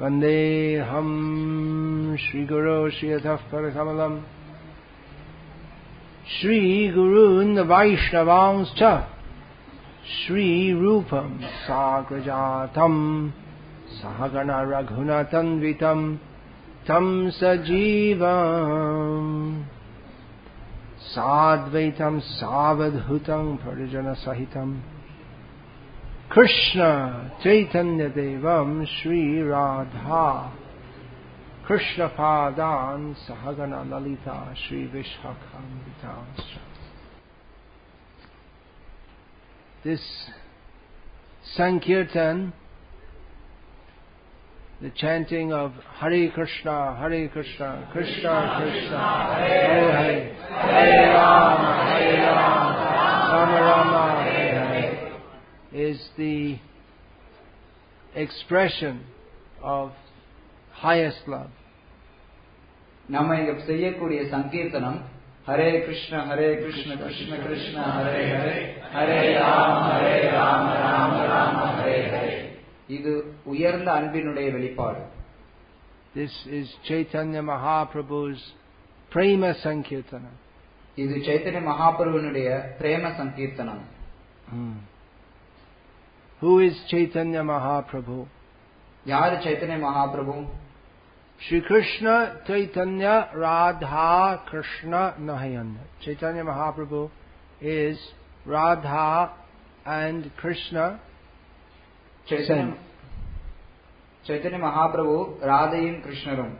Vandeham Shri Guru Shiyataf Parakamalam Shri Gurun Vaishnavanscha Shri Rupam Sagrajatam Sahagana Raghunatam Vitam Tam Sajivam Sadvaitam Savadhutam Parijana Sahitam Krishna Chaitanya Devam Shri Radha Krishna Padan Sahagana Lalita Shri Vishakhamrita. This Sankirtan, the chanting of Hare Krishna, Krishna Krishna, Hare Hare, Hare Rama, Rama Rama, Hare Hare, is the expression of highest love. நம்ம இங்க செய்யக்கூடிய சங்கீர்த்தனம் ஹரே கிருஷ்ண கிருஷ்ண கிருஷ்ண ஹரே ஹரே ஹரே ராம ராம ராம ஹரே ஹரே. இது உயர்ந்த அன்பினுடைய வெளிப்பாடு. This is Chaitanya Mahaprabhu's Prema Sankirtana. இது சைத்தன்ய மகாபிரபுவினுடைய பிரேம சங்கீர்த்தனம். Who is Chaitanya Mahaprabhu? யாரு Chaitanya Mahaprabhu? Shri Krishna Chaitanya Radha Krishna Nahayana. Chaitanya Mahaprabhu is Radha and Krishna sent. Chaitanya Mahaprabhu Radhayum Krishnarum.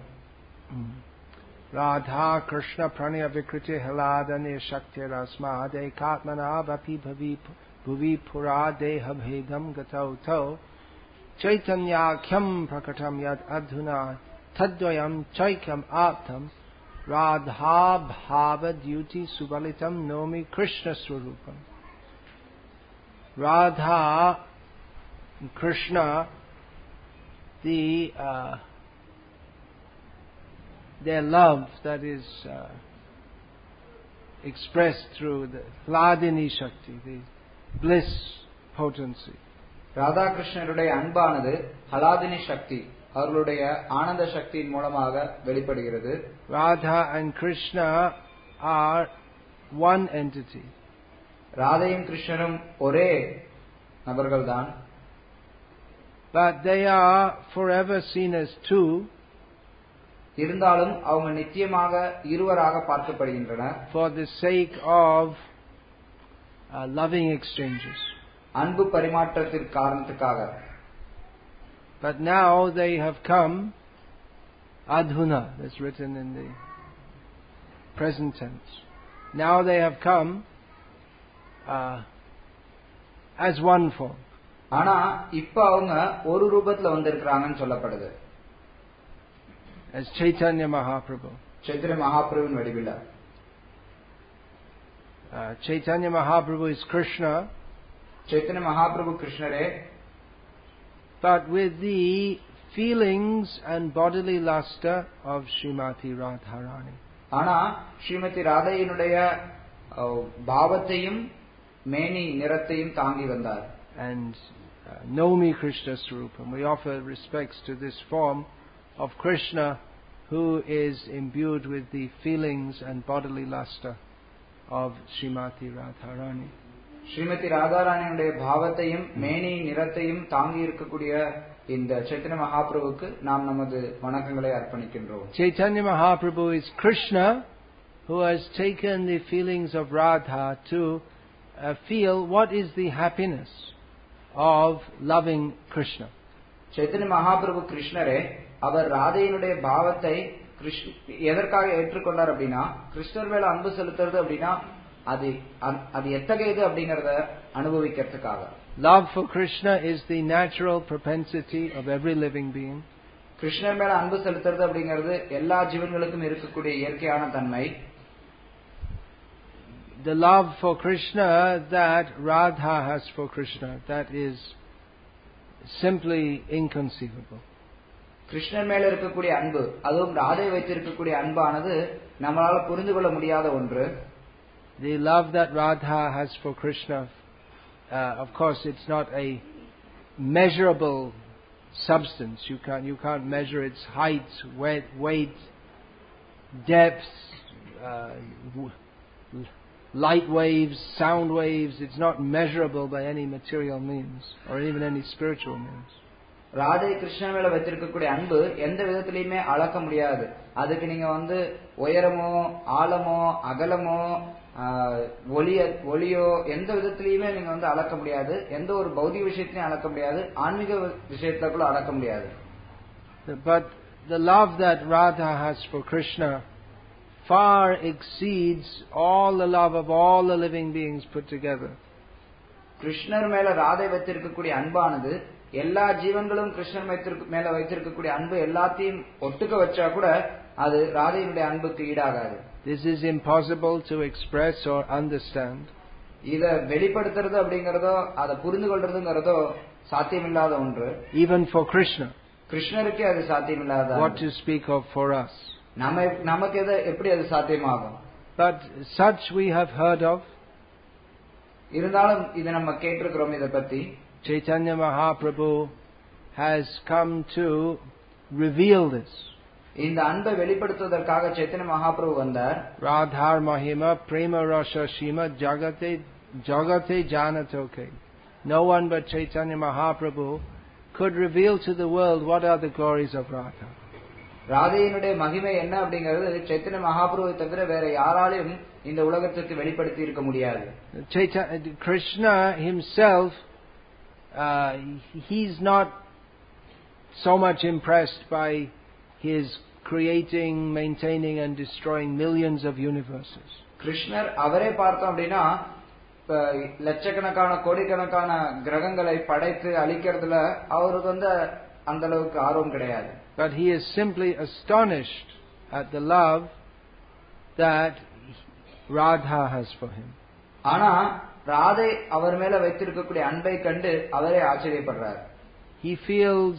Radha Krishna Pranaya Vikriti Haladane Shakti Rasmade Katmana Vapi Bhuvi Pura Deha Bhedam Gatau Tau Chaitanya Khyam Prakatam Yad Adhuna Tadvayam Chaikam Aptam Radha Bhava Duty Subalitam Nomi Krishna Swarupam. Radha Krishna, their love that is expressed through the Hladini Shakti, the bliss potency. Radha கிருஷ்ணருடைய அன்பானது ஹலாதினி சக்தி, அவர்களுடைய ஆனந்த சக்தியின் மூலமாக வெளிப்படுகிறது. Radha and Krishna are one entity. ராதையும் கிருஷ்ணரும் ஒரே நபர்கள்தான். But they are forever seen as two. இருந்தாலும் அவங்க நித்தியமாக இருவராக பார்க்கப்படுகின்றனர். For the sake of loving exchanges. அன்பு பரிமாற்றத்தின் காரணத்துக்காக. But now they have come, adhuna, that's written in the present tense. Now they have come as one form. ஆனா இப்ப அவங்க ஒரு ரூபத்துல வந்திருக்கிறாங்கன்னு சொல்லப்படுது. As Chaitanya Mahaprabhu. Chaitanya Mahaprabhuவின் வடிவில. Chaitanya Mahaprabhu is Krishna. Chaitanya Mahaprabhu Krishnare. But with the feelings and bodily luster of Srimati Radharani. ஆனா ஸ்ரீமதி ராதையினுடைய பாவத்தையும் மேனி நிறத்தையும் தாங்கி வந்தார். And Nomi Krishna Swarupam. We offer respects to this form of Krishna who is imbued with the feelings and bodily luster of Srimati Radharani. Srimathi ராதாராணியுடைய பாவத்தையும் மேனி நிறத்தையும் தாங்கி இருக்கக்கூடிய இந்த சைத்தன்ய மகாபிரபுக்கு நாம் நமது வணக்கங்களை அர்ப்பணிக்கின்றோம். Chaitanya Mahaprabhu is Krishna who has taken the feelings of Radha to feel what is the happiness of loving Krishna. Chaitanya Mahaprabhu கிருஷ்ணரே அவர் ராதையினுடைய பாவத்தை எதற்காக ஏற்றுக்கொண்டார் அப்படின்னா, கிருஷ்ணர் மேல அன்பு செலுத்துறது அப்படின்னா அது எத்தகையது அப்படிங்கறத அனுபவிக்கிறதுக்காக. Love for Krishna is the natural propensity of every living being. கிருஷ்ணர் மேல அன்பு செலுத்துறது அப்படிங்கிறது எல்லா ஜீவன்களுக்கும் இருக்கக்கூடிய இயற்கையான தன்மை. The love for Krishna that Radha has for Krishna, that is simply inconceivable. கிருஷ்ணர் மேல இருக்கக்கூடிய அன்பு, அதுவும் ராதை வைத்திருக்கக்கூடிய அன்பானது நம்மளால புரிந்து கொள்ள முடியாத ஒன்று. The love that Radha has for Krishna, of course it's not a measurable substance. You can't measure its height, weight, depth, light waves, sound waves. It's not measurable by any material means or even any spiritual means. Radhe Krishnan மேல வைத்திருக்கக்கூடிய அன்பு எந்த விதத்திலயுமே அளக்க முடியாது. அதுக்கு நீங்க உயரமோ ஆழமோ அகலமோ ஒளியோ எந்த விதத்திலயுமே நீங்க அளக்க முடியாது. எந்த ஒரு பௌதிக விஷயத்திலையும் அளக்க முடியாது. ஆன்மீக விஷயத்துல கூட அளக்க முடியாது. But the love that Radha has for Krishna far exceeds all the love of all the living beings put together. கிருஷ்ணர் மேல ராதை வைத்திருக்கக்கூடிய அன்பானது எல்லா ஜீவன்களும் கிருஷ்ணர் மேல வைத்திருக்கக்கூடிய அன்பு எல்லாத்தையும் ஒட்டுக்க வச்சா கூட அது ராதையினுடைய அன்புக்கு ஈடாகாது. This is impossible to express or understand. இத வெளிப்படுத்துறது அப்படிங்கறதோ அதை புரிந்து கொள்றதுங்கிறதோ சாத்தியமில்லாத ஒன்று. Even for Krishna. கிருஷ்ணருக்கே அது சாத்தியமில்லாத. What to speak of for us? நமக்கு எப்படி அது சாத்தியமாகும்? But such we have heard of. இருந்தாலும் இத நம்ம கேட்டிருக்கிறோம். இத பத்தி Chaitanya Mahaprabhu has come to reveal this. இந்த அன்பை வெளிப்படுத்துவதற்காக சைத்தன்ய மகாபிரபு வந்தார். Radhar Mahima Prema Rasa Shima Jagate Janatoke. No one but Chaitanya Mahaprabhu could reveal to the world what are the glories of Radha. ராதையினுடைய மகிமை என்ன அப்படிங்கிறது சைத்தன்ய மகாபிரபுவை தவிர வேற யாராலும் இந்த உலகத்துக்கு வெளிப்படுத்தி இருக்க முடியாது. Krishna himself, he's not so much impressed by his creating, maintaining and destroying millions of universes. கிருஷ்ணர் அவரே பார்த்தோம் அப்படின்னா லட்சக்கணக்கான கோடிக்கணக்கான கிரகங்களை படைத்து அழிக்கிறதுல அவருக்கு அந்த அளவுக்கு ஆர்வம் கிடையாது. But he is simply astonished at the love that Radha has for him. ஆனா ராதை அவர் மேல வைத்திருக்கக்கூடிய அன்பை கண்டு அவரே ஆச்சரியப்படுறார். He feels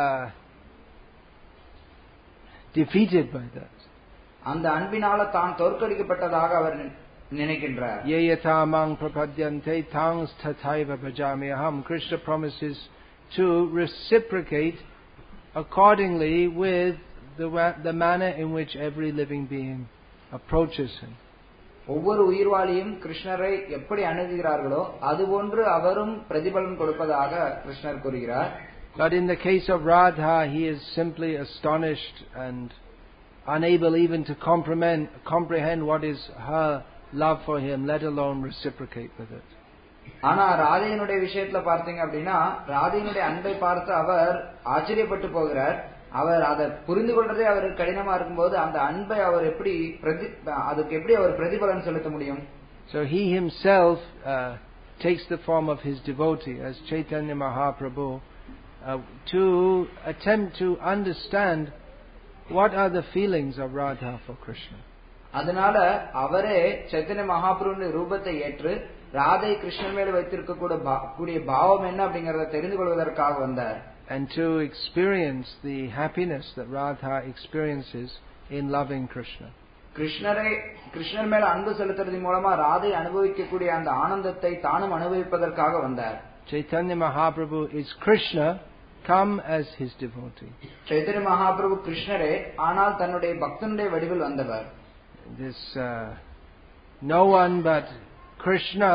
defeated by that. அந்த அன்பினால தான் தோற்கடிக்கப்பட்டதாக அவர் நினைக்கின்றார். Ye yatha mang prapadyante tangs tathaiva bhajami aham. Krishna promises to reciprocate accordingly with the manner in which every living being approaches him. ஒவ்வொரு உயிர்வாளியும் கிருஷ்ணரை எப்படி அணுகுகிறார்களோ அதுபோன்று அவரும் பிரதிபலன் கொடுப்பதாக கிருஷ்ணர் கூறுகிறார். But in the case of Radha, he is simply astonished and unable even to comprehend what is her love for him, let alone reciprocate with it. ஆனா ராதையினுடைய விஷயத்துல பார்த்தீங்க அப்படின்னா ராதையினுடைய அன்பை பார்த்து அவர் ஆச்சரியப்பட்டு போகிறார். அவர் அதை புரிந்து கொள்றதே அவருக்கு கடினமா இருக்கும்போது அந்த அன்பை அவர் அதுக்கு எப்படி அவர் பிரதிபலன் செலுத்த முடியும்? So he himself takes the form of his devotee as Chaitanya Mahaprabhu to attempt to understand what are the feelings of Radha for Krishna. அதனால அவரே சைத்தன்ய மகாபிரபுவின் ரூபத்தை ஏற்று ராதை கிருஷ்ணன் மேல வைத்திருக்கக்கூடிய பாவம் என்ன அப்படிங்கறத தெரிந்து கொள்வதற்காக வந்தார். And to experience the happiness that Radha experiences in loving Krishna. கிருஷ்ணர் மேல அன்பு செலுத்துறதன் மூலமா ராதை அனுபவிக்கக்கூடிய அந்த ஆனந்தத்தை தானும் அனுபவிப்பதற்காக வந்தார். Chaitanya Mahaprabhu is Krishna come as his devotee. Chaitanya Mahaprabhu கிருஷ்ணரே ஆனால் தன்னுடைய பக்தனுடைய வடிவில் வந்தவர். This no one but Krishna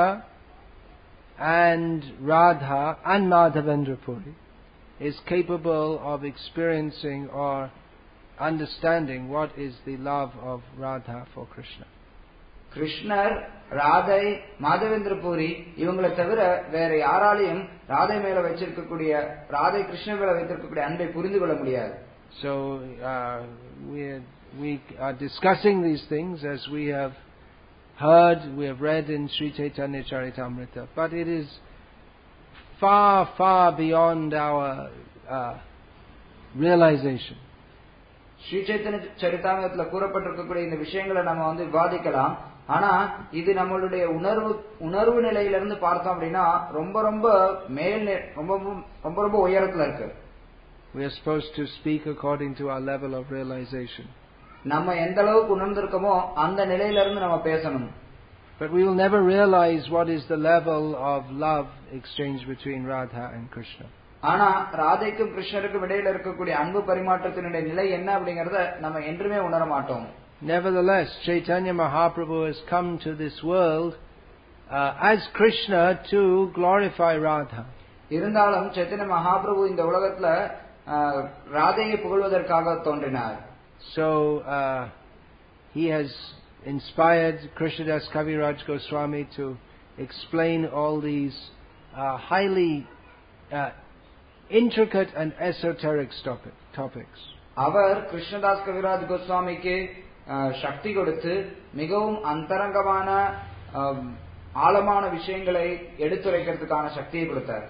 and Radha and Madhavendra Puri is capable of experiencing or understanding what is the love of Radha for Krishna. கிருஷ்ணர் ராதை மாதவேந்திர பூரி இவங்களை தவிர வேற யாராலையும் ராதை மேல வச்சிருக்கக்கூடிய ராதை கிருஷ்ணர் மேல வைத்திருக்கக்கூடிய அன்பை புரிந்து கொள்ள முடியாது. So we are discussing these things as we have heard, we have read in Sri Chaitanya Charitamrita, but it is far, far beyond our realization. Sri Chaitanya சரிதாமிரத்துல கூறப்பட்டிருக்கக்கூடிய இந்த விஷயங்களை நம்ம விவாதிக்கலாம். ஆனா இது நம்மளுடைய உணர்வு நிலையிலிருந்து பார்த்தோம் அப்படின்னா ரொம்ப ரொம்ப மேல் ரொம்ப ரொம்ப உயரத்துல இருக்கு. We are supposed to speak according to our level of realization. நம்ம எந்த அளவுக்கு உணர்ந்திருக்கோமோ அந்த நிலையிலிருந்து நம்ம பேசணும். But we will never realize what is the level of love exchange between Radha and Krishna. ஆனா ராதைக்கும் கிருஷ்ணருக்கும் இடையில இருக்கக்கூடிய அன்பு பரிமாற்றத்தினுடைய நிலை என்ன அப்படிங்கறத நம்ம என்றுமே உணர மாட்டோம். Nevertheless, Chaitanya Mahaprabhu has come to this world as Krishna to glorify Radha. இருந்தாலும் சைத்தன்ய மகாபிரபு இந்த உலகத்துல ராதையை புகழ்வதற்காக தோன்றினார். So he has inspired Krishnadas Kaviraj Goswami to explain all these highly intricate and esoteric topics. அவர் கிருஷ்ணதாஸ் கவிராஜ் கோஸ்வாமிக்கு சக்தி கொடுத்து மிகவும் அந்தரங்கமான ஆழமான விஷயங்களை எடுத்துரைக்கிறதுக்கான சக்தியை கொடுத்தார்.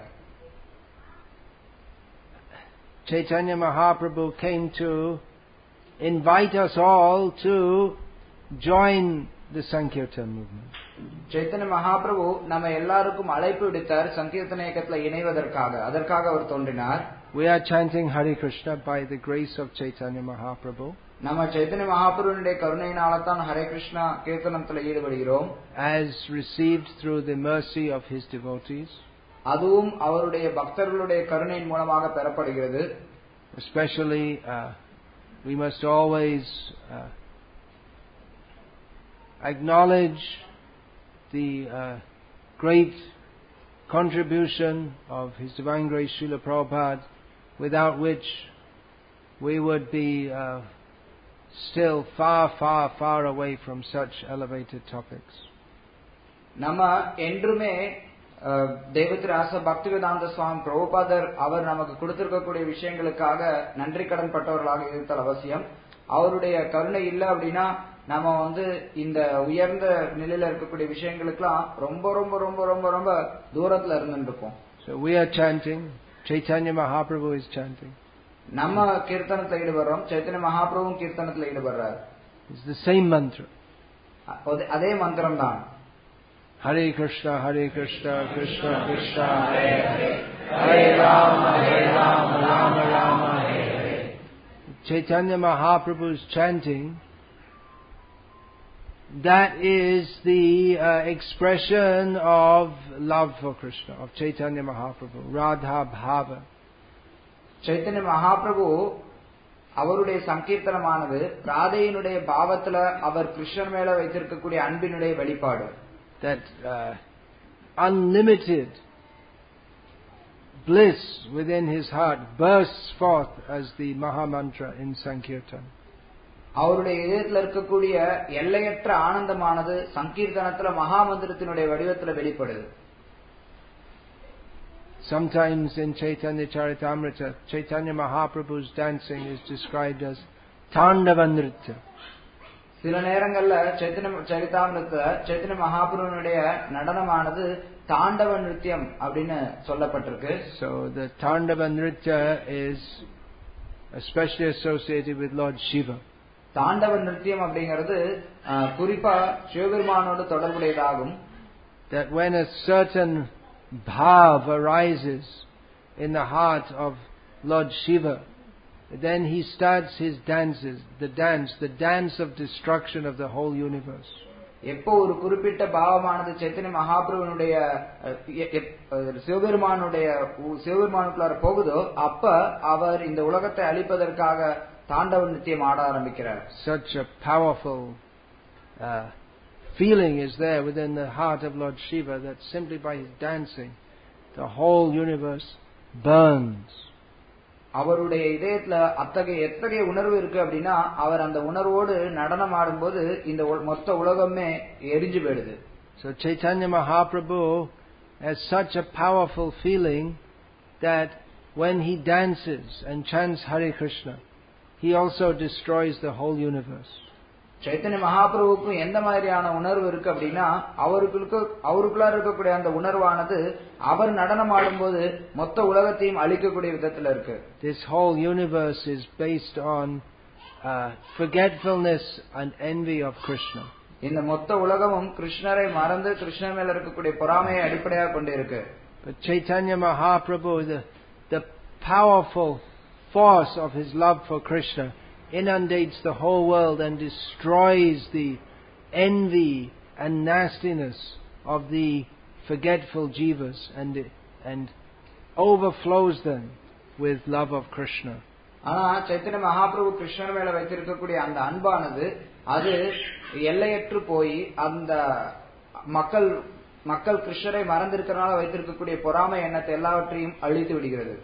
Chaitanya Mahaprabhu came to invite us all to join the Sankirtan movement. Chaitanya Mahaprabhu நம்ம எல்லாருக்கும் அழைப்பு விடுத்தார் சங்கீர்த்தன இயக்கத்துல இணைவதற்காக. அதற்காக அவர் தோன்றினார். We are chanting Hare Krishna by the grace of Chaitanya Mahaprabhu. நம்ம Chaitanya மகாபிரபுவினுடைய கருணையினால்தான் Hare Krishna கீர்த்தனத்துல ஈடுபடுகிறோம். As received through the mercy of his devotees. அதுவும் அவருடைய பக்தர்களுடைய கருணையின் மூலமாக பெறப்படுகிறது. Especially we must always acknowledge the great contribution of His Divine Grace Srila Prabhupada, without which we would be still far away from such elevated topics. நம்ம என்றுமே தேவத்ராச பக்திவேதாந்த சுவாமி பிரபுபாதர் அவர் நமக்கு கொடுத்திருக்கக்கூடிய விஷயங்களுக்காக நன்றி கடன் பட்டவர்களாக இருத்தல் அவசியம். அவருடைய கருணை இல்லை அப்படின்னா நம்ம இந்த உயர்ந்த நிலையில இருக்கக்கூடிய விஷயங்களுக்கெல்லாம் ரொம்ப ரொம்ப ரொம்ப ரொம்ப ரொம்ப தூரத்துல இருந்துருப்போம். So we are chanting, Chaitanya Mahaprabhu is chanting. நம்ம கீர்த்தனத்துல ஈடுபடுறோம், Chaitanya மகாபிரபுவும் கீர்த்தனத்துல ஈடுபடுறார். It's the same mantra. அதே மந்திரம் தான். Hare Krishna, Krishna Krishna, Hare Hare, Hare Rama, Rama Rama, Hare Hare. Chaitanya Mahaprabhu's chanting, that is the expression of love for Krishna, of Chaitanya Mahaprabhu, Radha Bhava. Chaitanya Mahaprabhu அவருடைய சங்கீர்த்தனமானது ராதையினுடைய பாவத்துல அவர் கிருஷ்ணன் மேல வைத்திருக்கக்கூடிய அன்பினுடைய வெளிப்பாடு. That unlimited bliss within his heart bursts forth as the Maha Mantra in Sankirtan. அவருடைய இதயத்தில் இருக்கக்கூடிய எல்லையற்ற ஆனந்தமானது சங்கீர்த்தனத்துல மகா மந்திரத்தினுடைய வடிவத்துல வெளிப்படுது. Sometimes in Chaitanya Charitamrita, Chaitanya Mahaprabhu's dancing is described as Tandava Nritya. சில நேரங்கள்ல சைத்தன்ய சரிதாமிரத்துல சைத்தன்ய மகாபிரபுனுடைய நடனமானது தாண்டவ நிருத்தியம் அப்படின்னு சொல்லப்பட்டிருக்கு. So the Tandava Nritya is especially associated with Lord Shiva. தாண்டவ நிருத்தியம் அப்படிங்கிறது குறிப்பா சிவபெருமானோடு தொடர்புடையதாகும். That when a certain bhav arises in the heart of Lord Shiva, then he starts his dances, the dance of destruction of the whole universe. எப்போ ஒரு குறிப்பிட்ட பாவமானது சைத்தன்ய மகாபிரபுனுடைய சிவபெருமானுக்குள்ளார போகுதோ அப்ப அவர் இந்த உலகத்தை அழிப்பதற்காக தாண்டவ நிருத்தியம் ஆட ஆரம்பிக்கிறார். Such a powerful feeling is there within the heart of Lord Shiva that simply by his dancing the whole universe burns. அவருடைய இதயத்துல எத்தகைய உணர்வு இருக்கு அப்படின்னா அவர் அந்த உணர்வோடு நடனம் ஆடும்போது இந்த மொத்த உலகமே எரிஞ்சு போயிடுது. So Chaitanya Mahaprabhu has such a powerful feeling that when he dances and chants Hare Krishna, he also destroys the whole universe. Chaitanya மகாபிரபுக்கு எந்த மாதிரியான உணர்வு இருக்கு அப்படின்னா அவருக்குள்ள இருக்கக்கூடிய அந்த உணர்வானது அவர் நடனம் ஆடும்போது மொத்த உலகத்தையும் அழிக்கக்கூடிய விதத்துல இருக்கு. This whole universe is based on forgetfulness and envy of Krishna. இந்த மொத்த உலகமும் கிருஷ்ணரை மறந்து கிருஷ்ணர் மேல இருக்கக்கூடிய பொறாமையை அடிப்படையாக கொண்டு இருக்கு. But Chaitanya Mahaprabhu, the powerful force of his love for Krishna inundates the whole world and destroys the envy and nastiness of the forgetful jivas and overflows them with love of Krishna. ஆனா சைத்தன்ய மகாபிரபு கிருஷ்ணர் மேல வைத்திருக்கக்கூடிய அந்த அன்பானது அது எல்லையற்று போய் அந்த மக்கள் கிருஷ்ணரை மறந்திருக்கிறனால வைத்திருக்கக்கூடிய பொறாமை எண்ணத்தை எல்லாவற்றையும் அழித்து விடுகிறது.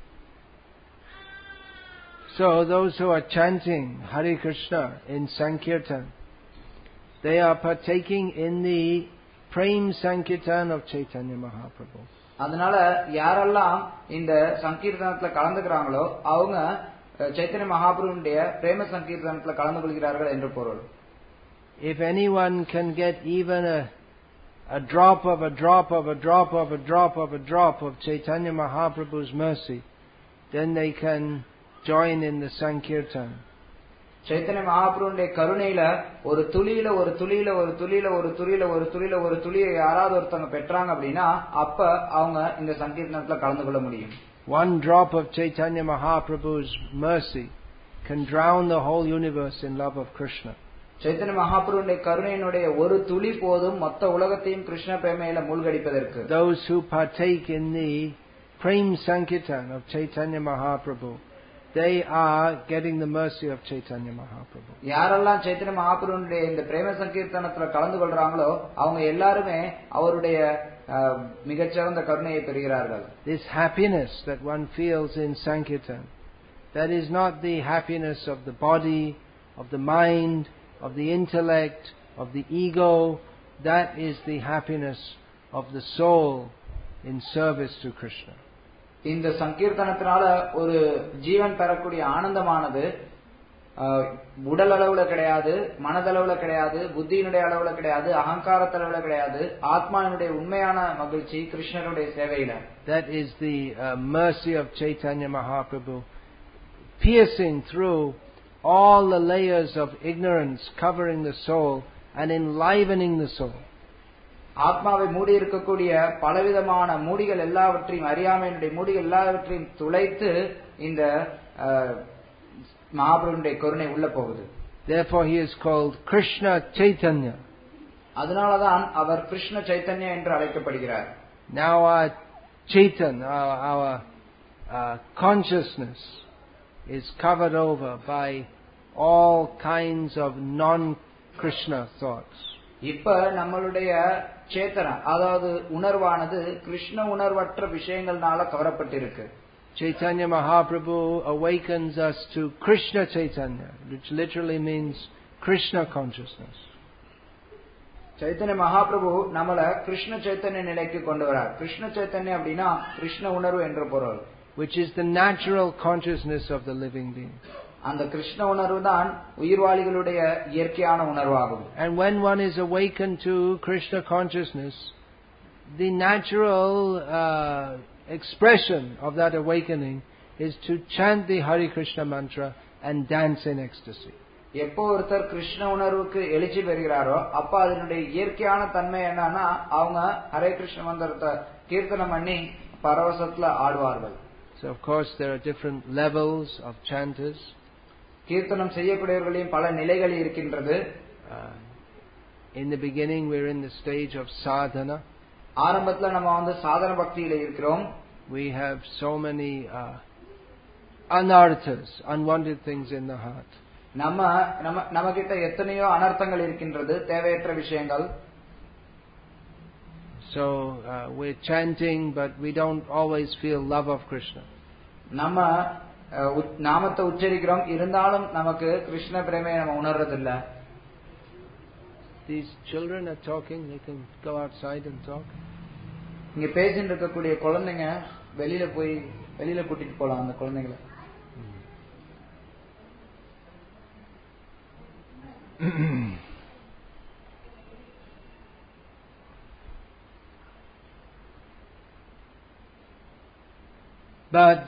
So those who are chanting Hare Krishna in Sankirtan, they are partaking in the Prem Sankirtan of Chaitanya Mahaprabhu. அதனால யாரெல்லாம் இந்த சங்கீர்த்தனத்துல கலந்துக்கிறாங்களோ அவங்க சைத்தன்ய மகாபிரபுடைய பிரேம சங்கீர்த்தனத்துல கலந்து கொள்கிறார்கள் என்று பொருள். If anyone can get even a drop of a drop of a drop of a drop of a drop of Chaitanya Mahaprabhu's mercy, then they can join in the Sankirtan. Chaitanya மகாபிரபுடைய கருணையில ஒரு துளியில ஒரு துளியில ஒரு துளியில ஒரு துளியில ஒரு துளியில ஒரு துளியை யாராவது ஒருத்தவங்க பெற்றாங்க அப்படின்னா அப்ப அவங்க இந்த சங்கீர்த்தனத்துல கலந்து கொள்ள முடியும். One drop of Chaitanya Mahaprabhu's mercy can drown the whole universe in love of Krishna. Chaitanya மகாபிரபுடைய கருணையினுடைய ஒரு துளி போதும் மொத்த உலகத்தையும் Krishna பிரேமையில மூழ்கடிப்பதற்கு. Those who partake in the Prem Sankirtan of Chaitanya Mahaprabhu, they are getting the mercy of Chaitanya Mahaprabhu. யாரெல்லாம் சைத்தன்ய மகாபிரபுடைய இந்த பிரேம சங்கீர்த்தனத்துல கலந்து கொள்றாங்களோ அவங்க எல்லாருமே அவருடைய மிகச்சிறந்த கருணையை பெறுகிறார்கள். This happiness that one feels in Sankirtan, that is not the happiness of the body, of the mind, of the intellect, of the ego. That is the happiness of the soul in service to Krishna. இந்த சங்கீர்த்தனத்தினால ஒரு ஜீவன் பெறக்கூடிய ஆனந்தமானது உடல் அளவுல கிடையாது, மனதளவுல கிடையாது, புத்தியினுடைய அளவுல கிடையாது, அகங்காரத்தளவுல கிடையாது. ஆத்மாவினுடைய உண்மையான மகிழ்ச்சி கிருஷ்ணருடைய சேவையில. That is the mercy of Chaitanya Mahaprabhu, piercing through all the layers of ignorance covering the soul and enlivening the soul. ஆத்மாவை மூடி இருக்கக்கூடிய பலவிதமான மூடிகள் எல்லாவற்றையும், அறியாமையினுடைய மூடிகள் எல்லாவற்றையும் துளைத்து இந்த மகாபிரபுடைய கருணை உள்ள போகுது. Therefore he is called Krishna Chaitanya. அதனாலதான் அவர் கிருஷ்ண சைத்தன்யா என்று அழைக்கப்படுகிறார். Now our Chaitanya, our consciousness is covered over by all kinds of non-Krishna thoughts. இப்ப நம்மளுடைய சேத்தனா, அதாவது உணர்வானது Krishna உணர்வற்ற விஷயங்கள்னால கவரப்பட்டிருக்கு. Chaitanya Mahaprabhu awakens us to Krishna Chaitanya, which literally means Krishna consciousness. Chaitanya Mahaprabhu நம்மள கிருஷ்ண சைத்தன்ய நிலைக்கு கொண்டு வரார். கிருஷ்ண சைத்தன்யம் அப்படின்னா கிருஷ்ண உணர்வு என்ற பொருள். Which is the natural consciousness of the living being. அந்த கிருஷ்ண உணர்வு தான் உயிர்வாளிகளுடைய இயற்கையான உணர்வாகும். And when one is awakened to Krishna consciousness, the natural expression of that awakening is to chant the Hare Krishna mantra and dance in ecstasy. எப்போ ஒருத்தர் கிருஷ்ண உணர்வுக்கு எழுச்சி பெறுகிறாரோ அப்ப அதனுடைய இயற்கையான தன்மை என்னன்னா அவங்க ஹரே கிருஷ்ண மந்திரத்தை கீர்த்தனம் பண்ணி பரவசத்துல ஆடுவார்கள். So of course there are different levels of chanters. கீர்த்தனம் செய்யக்கூடியவர்களையும் பல நிலைகள் இருக்கின்றது. In the beginning we're in the stage of sadhana. ஆரம்பத்துல நம்ம சாதன பக்தியில இருக்கிறோம். We have so many anarthas, unwanted things in the heart. நம்ம கிட்ட எத்தனையோ அனர்த்தங்கள் இருக்கின்றது, தேவையற்ற விஷயங்கள். So we're chanting but we don't always feel love of Krishna. நம்ம நாமத்தை உச்சரிக்கிறோம், இருந்தாலும் நமக்கு கிருஷ்ண பிரேமையை நம்ம உணர்றதில்லை. These children are talking, they can go outside and talk. இங்க பேசிட்டு இருக்கக்கூடிய குழந்தைங்க வெளியில கூட்டிட்டு போலாம் அந்த குழந்தைகளை. But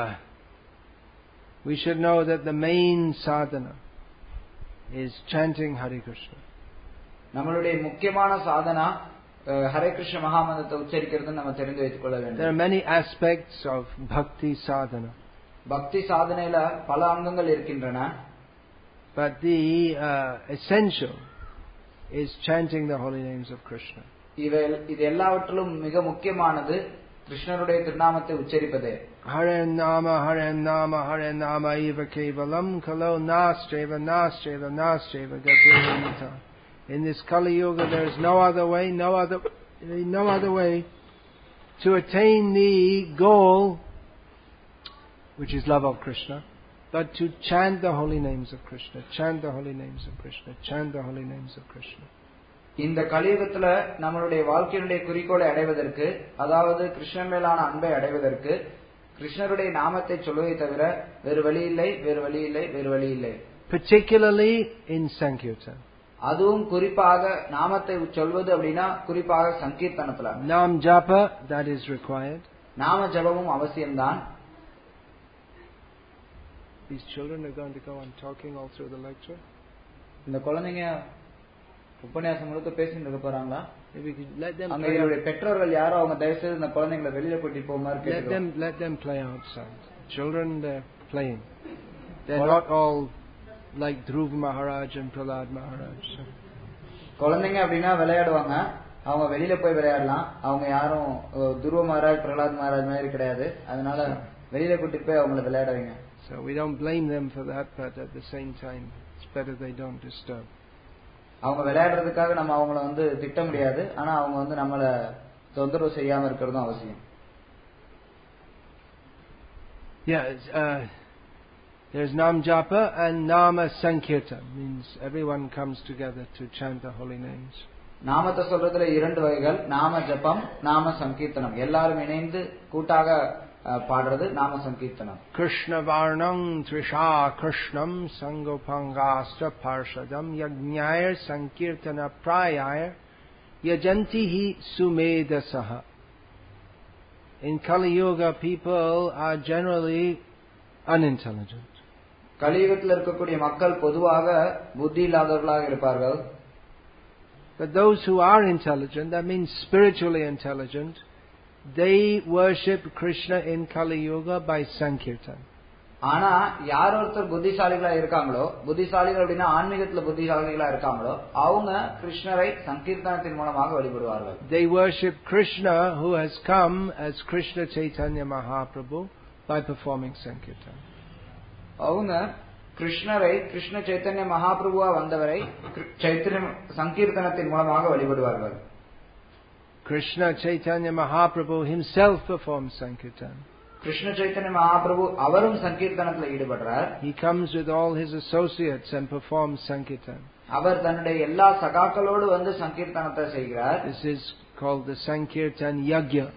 we should know that the main sadhana is chanting Hare Krishna. நம்மளுடைய முக்கியமான சாதனா ஹரே கிருஷ்ண மகாமந்திரத்தை உச்சரிக்கிறது நம்ம தெரிந்து வைத்துக் கொள்ள வேண்டும். There are many aspects of bhakti sadhana. பக்தி சாதனையில பல அங்கங்கள் இருக்கின்றன. But the essential is chanting the holy names of Krishna. இது எல்லாவற்றிலும் மிக முக்கியமானது கிருஷ்ணருடைய திருநாமத்தை உச்சரிப்பதே. Hare Nama Hare Nama Hare Nama Eva Kevalam Kalo Nastreva Nastreva Nastreva Gatirita. In this Kali Yuga there is no other way to attain the goal, which is love of Krishna, but to chant the holy names of Krishna, chant the holy names of Krishna, chant the holy names of Krishna. இந்த கலியுகத்துல நம்மளுடைய வாழ்க்கையினுடைய குறிக்கோளை அடைவதற்கு, அதாவது கிருஷ்ணன் மேலான அன்பை அடைவதற்கு கிருஷ்ணருடைய நாமத்தை சொல்வதை தவிர வேறு வழி இல்லை, வேறு வழி இல்லை, வேறு வழி இல்லை. Particularly in Sankirtan. அதுவும் குறிப்பாக நாமத்தை சொல்வது அப்படின்னா குறிப்பாக சங்கீர்த்தனத்துல. Nam Japa, that is required. நாம ஜபமும் அவசியம்தான். These children are going to go on talking all through the lecture. இந்த குழந்தைங்க உபன்யாசம் முழுக்க பேசிட்டு இருக்க போறாங்களா? அவங்களுடைய பெற்றோர்கள் யாரோ அவங்க தயவு செய்து இந்த குழந்தைங்களை வெளியில கூட்டிட்டு போகுமாறு கேட்டுக்கோங்க. Let them play outside. Children, they're playing. They're not all like Dhruv Maharaj and Prahlad Maharaj. குழந்தைங்க அப்படின்னா விளையாடுவாங்க, அவங்க வெளியில போய் விளையாடலாம். அவங்க யாரும் துருவ மகாராஜ் பிரகலாத் மகாராஜ் மாதிரி கிடையாது. அதனால வெளியில கூட்டிட்டு போய் அவங்களை விளையாட வைங்க. So we don't blame them for that, but at the same time it's better they don't disturb. அவங்க விளையாடுறதுக்காக நம்ம அவங்கள திட்ட முடியாது, ஆனா அவங்க நம்மள தொந்தரவு செய்யாம இருக்கிறதும் அவசியம். There's Nam Japa and Nama Sankirtan, means everyone comes together to chant the holy names. நாமத்தை சொல்றதுல இரண்டு வகைகள், நாம ஜபம், நாம சங்கீர்த்தனம். எல்லாரும் இணைந்து கூட்டாக பாடுறது நாம சங்கீர்த்தனம். Krishna Varnam Trisha Krishnam Sangopangasta Parshadam Yajnayar Sankirtana Prayaya Yajantihi Sumedasaha. In Kali Yuga, people are generally unintelligent. கலியுகத்தில் இருக்கக்கூடிய மக்கள் பொதுவாக புத்தி இல்லாதவர்களாக இருப்பார்கள். But those who are intelligent, that means spiritually intelligent, they worship Krishna in Kali Yuga by Sankirtan. ஆனா யார் ஒருத்தர் புத்திசாலிகளா இருக்காங்களோ, புத்திசாலிகள் அப்படின்னா ஆன்மீகத்துல புத்திசாலிகளா இருக்காங்களோ, அவங்க கிருஷ்ணரை சங்கீர்த்தனத்தின் மூலமாக வழிபடுவார்கள். They worship Krishna who has come as Krishna Chaitanya Mahaprabhu by performing Sankirtan. அவங்க கிருஷ்ணரை, கிருஷ்ண சைத்தன்ய மகாபிரபுவா வந்தவரை சங்கீர்த்தனத்தின் மூலமாக வழிபடுவார்கள். Krishna Chaitanya Mahaprabhu himself performs Sankirtan. Krishna Chaitanya Mahaprabhu அவரும் சங்கீர்த்தனத்தில் ஈடுபடுறார். He comes with all his associates and performs Sankirtan. அவர் தன்னுடைய எல்லா சகாக்களோடு சங்கீர்த்தனத்தை செய்கிறார். This is called the Sankirtan Yagya.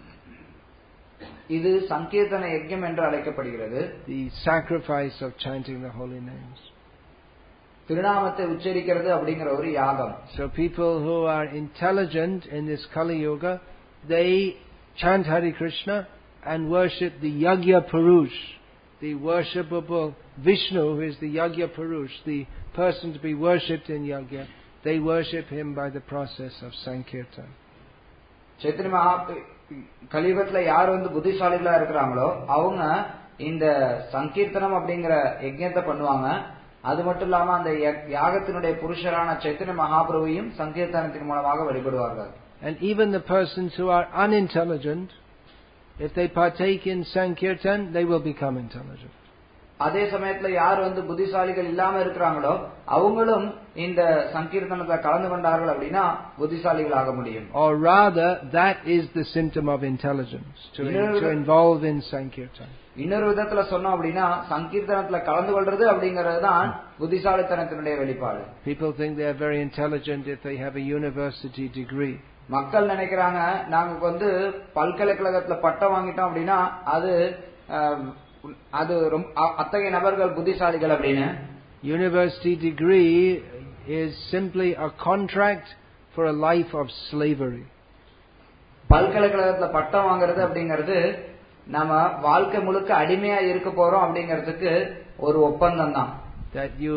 இது சங்கீர்த்தன யஜ்ஞம் என்று அழைக்கப்படுகிறது. The sacrifice of chanting the holy names. திருநாமத்தை உச்சரிக்கிறது அப்படிங்கிற ஒரு யாகம். So people who are intelligent in this Kali Yuga, they chant Hare Krishna and worship the Yagya Purush, the worshipable Vishnu, who is the Yagya Purush, the person to be worshipped in Yagya. They worship him by the process of Sankirtan. Chaitanya மகா கலியுகத்துல யார் புத்திசாலிகளா இருக்கிறாங்களோ அவங்க இந்த சங்கீர்த்தனம் அப்படிங்கிற யஜ்ஞத்தை பண்ணுவாங்க. அது மட்டும் இல்லாம அந்த யாகத்தினுடைய புருஷரான சைத்தன்ய மகாபிரபுவையும் சங்கீர்த்தனத்தின் மூலமாக வழிபடுவார்கள். And even the persons who are unintelligent, if they partake in Sankirtan, they will become intelligent. அதே சமயத்துல யார் புத்திசாலிகள் இல்லாம இருக்கிறாங்களோ அவங்களும் இந்த சங்கீர்த்தனத்துல கலந்து கொண்டார்கள் அப்படின்னா புத்திசாலிகள் ஆக முடியும். Or rather, that is the symptom of intelligence, to involve in Sankirtan. இன்னொரு விதத்துல சொன்னோம் அப்படின்னா சங்கீர்த்தனத்துல கலந்து கொள்றது அப்படிங்கிறது தான் புத்திசாலித்தனத்தினுடைய வெளிப்பாடு. People think they are very intelligent if they have a university degree. மக்கள் நினைக்கிறாங்க நாங்க பல்கலைக்கழகத்துல பட்டம் வாங்கிட்டோம் அப்படின்னா அது அத்தகைய நபர்கள் புத்திசாலிகள் அப்படின்னு. University degree is simply a contract for a life of slavery. பல்கலைக்கழகத்துல பட்டம் வாங்குறது அப்படிங்கிறது நம்ம வாழ்க்கை முழுக்க அடிமையா இருக்க போறோம் அப்படிங்கிறதுக்கு ஒரு ஒப்பந்தம் தான். That you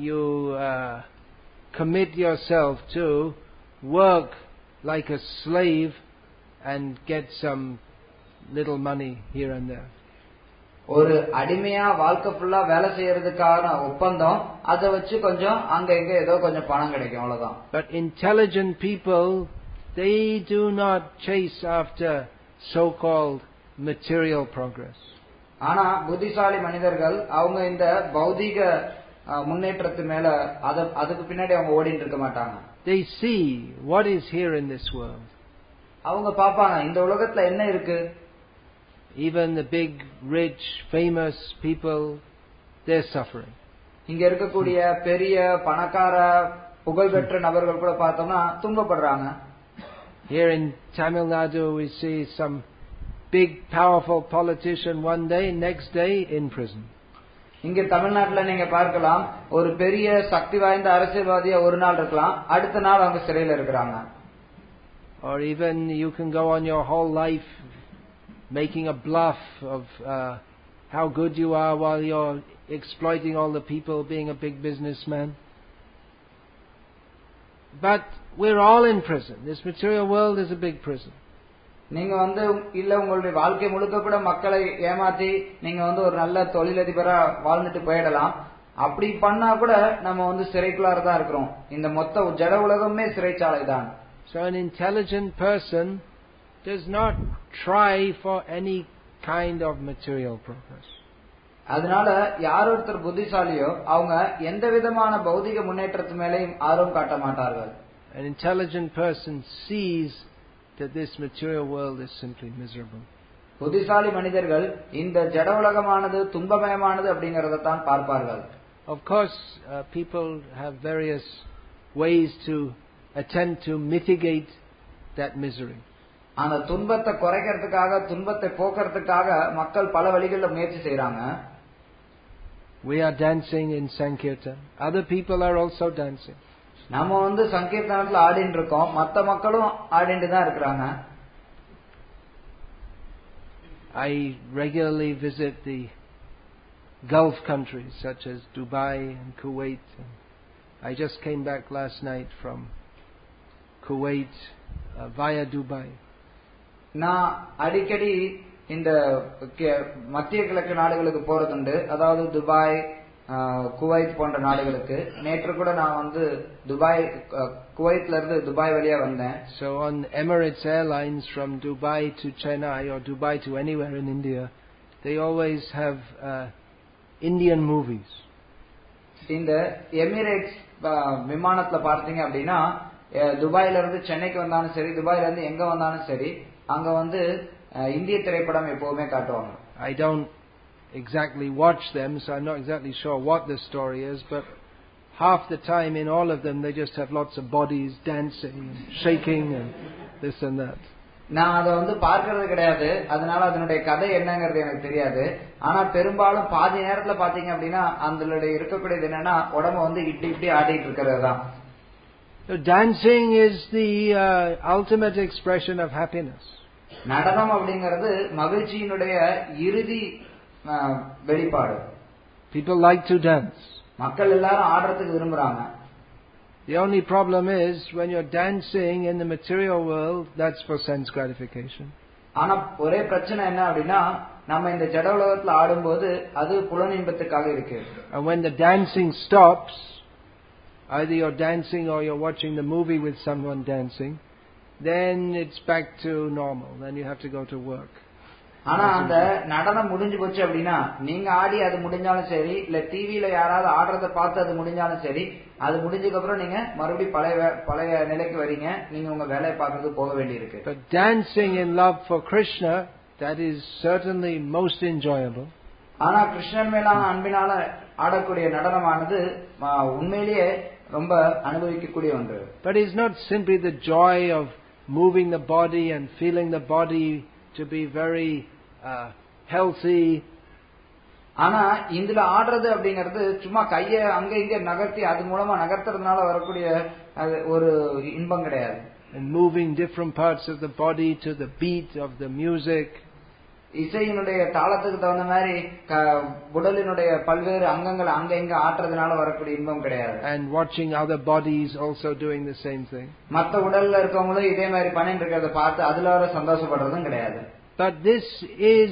commit yourself to work like a slave and get some little money here and there. ஒரு அடிமையா வாழ்க்கை ஃபுல்லா வேலை செய்யறதுக்கான ஒப்பந்தம், அதை வச்சு கொஞ்சம் அங்க இங்க ஏதோ கொஞ்சம் பணம் கிடைக்கும், அவ்வளவுதான். But intelligent people, they do not chase after so-called material progress. ஆனா புத்திசாலி மனிதர்கள் அவங்க இந்த பௌதிக முன்னேற்றத்து மேல அதுக்கு பின்னாடி அவங்க ஓடிட்டு இருக்க மாட்டாங்க. They see what is here in this world. அவங்க பாப்பாங்க இந்த உலகத்துல என்ன இருக்கு. Even the big, rich, famous people, they're suffering. இங்க இருக்கக்கூடிய பெரிய பணக்கார புகழ்பெற்ற நபர்கள் கூட பார்த்தோம்னா துன்பப்படுறாங்க. Here in Tamil Nadu we see some big powerful politician one day, next day in prison. இங்க தமிழ்நாட்டுல நீங்க பார்க்கலாம் ஒரு பெரிய சக்தி வாய்ந்த அரசியல்வாதியா ஒரு நாள் இருக்கலாம், அடுத்த நாள் அவங்க சிறையில இருக்கிறாங்க. Or even you can go on your whole life making a bluff of how good you are while you're exploiting all the people, being a big businessman. But we're all in prison. This material world is a big prison. நீங்க இல்ல உங்களுடைய வாழ்க்கை முழுக்க கூட மக்களை ஏமாத்தி நீங்க ஒரு நல்ல தொழிலதிபரா வாழ்ந்துட்டு போயிடலாம். அப்படி பண்ணா கூட நம்ம சிறைக்குள்ளார தான் இருக்கிறோம். இந்த மொத்த ஜட உலகமே சிறைச்சாலை தான். So an intelligent person does not try for any kind of material progress. அதனால யார் ஒருத்தர் புத்திசாலியோ அவங்க எந்த விதமான பௌதிக முன்னேற்றத்து மேலேயும் ஆர்வம் காட்ட மாட்டார்கள். An intelligent person sees that this material world is simply miserable. புத்திசாலி மனிதர்கள் இந்த ஜட உலகமானது துன்பமயமானது அப்படிங்கறத தான் பார்ப்பார்கள். Of course, people have various ways to attempt to mitigate that misery. அந்த துன்பத்தை குறைக்கிறதுக்காக, துன்பத்தை போக்குறதுக்காக மக்கள் பல வழிகளில் முயற்சி செய்றாங்க. We are dancing in Sankirtan. Other people are also dancing. நாம சங்கீர்த்தனத்துல ஆடிட்டு இருக்கோம், மத்த மக்களும் ஆடிட்டு தான் இருக்கிறாங்க. I regularly visit the Gulf countries such as Dubai and Kuwait. I just came back last night from Kuwait via Dubai. நான் அடிக்கடி இந்த மத்திய கிழக்கு நாடுகளுக்கு போறதுண்டு, அதாவது துபாய், குவைத் போன்ற நாடுகளுக்கு. நேற்று கூட நான் துபாய், குவைத்ல இருந்து துபாய் வழியா வந்தேன். So on Emirates Airlines from Dubai to Chennai or Dubai to anywhere in India, they always have Indian movies. இந்த எமிரேட்ஸ் விமானத்துல பார்த்தீங்க அப்படின்னா துபாயில இருந்து சென்னைக்கு வந்தாலும் சரி, துபாயில இருந்து எங்க வந்தாலும் சரி, அங்க இந்திய திரைப்படம் எப்பவுமே காட்டுவாங்க. I don't exactly watch them, so I'm not exactly sure what the story is, but half the time in all of them they just have lots of bodies dancing and shaking and this and that. நான் அதை பார்க்கறது கிடையாது, அதனால அதனுடைய கதை என்னங்கிறது எனக்கு தெரியாது. ஆனா பெரும்பாலும் பாதி நேரத்துல பாத்தீங்க அப்படின்னா அதனுடைய இருக்கக்கூடியது என்னன்னா உடம்பு இப்படி ஆடிட்டு இருக்கிறது தான். So dancing is the ultimate expression of happiness. நடனம் அப்படிங்கிறது மகிழ்ச்சியினுடைய இறுதி வெளிப்பாடு. People like to dance. மக்கள் எல்லாரும் ஆடுறதுக்கு விரும்புறாங்க. The only problem is when you're dancing in the material world, that's for sense gratification. ஆனா ஒரே பிரச்சனை என்ன அப்படின்னா நம்ம இந்த ஜட உலகத்துல ஆடும்போது அது புலனின்பத்துக்காக இருக்கு. And when the dancing stops, either you're dancing or you're watching the movie with someone dancing, then it's back to normal. Then you have to go to work. ஆனா அந்த நடனம் முடிஞ்சு போச்சு அப்படின்னா நீங்க ஆடி அது முடிஞ்சாலும் சரி, இல்ல டிவியில யாராவது ஆடுறத பார்த்து அது முடிஞ்சாலும் சரி, அது முடிஞ்சதுக்கு அப்புறம் நீங்க மறுபடியும் பழைய நிலைக்கு வரீங்க, நீங்க உங்க வேலையை பார்க்கறது போக வேண்டியிருக்கு. But dancing in love for Krishna, that is certainly most enjoyable. ஆனா கிருஷ்ணன் மேலான அன்பினால ஆடக்கூடிய நடனமானது உண்மையிலேயே ரொம்ப அனுபவிக்கக்கூடிய ஒன்று. But it's not simply the joy of moving the body and feeling the body to be very healthy. ஆனா இதுல ஆடுறது அப்படிங்கிறது சும்மா கைய அங்க இங்க நகர்த்தி அது மூலமா நகர்த்துறதுனால வரக்கூடிய ஒரு இன்பம் கிடையாது. And moving different parts of the body to the beat of the music. இசையினுடைய தாளத்துக்கு தகுந்த மாதிரி உடலினுடைய பல்வேறு அங்கங்களை அங்க இங்க ஆட்டுறதுனால வரக்கூடிய இன்பம் கிடையாது. And watching other bodies also doing the same thing. மற்ற உடல்ல இருக்கவங்களும் இதே மாதிரி பண்ணிட்டு இருக்கிறத பார்த்து அதுல வர சந்தோஷப்படுறதும் கிடையாது. But this is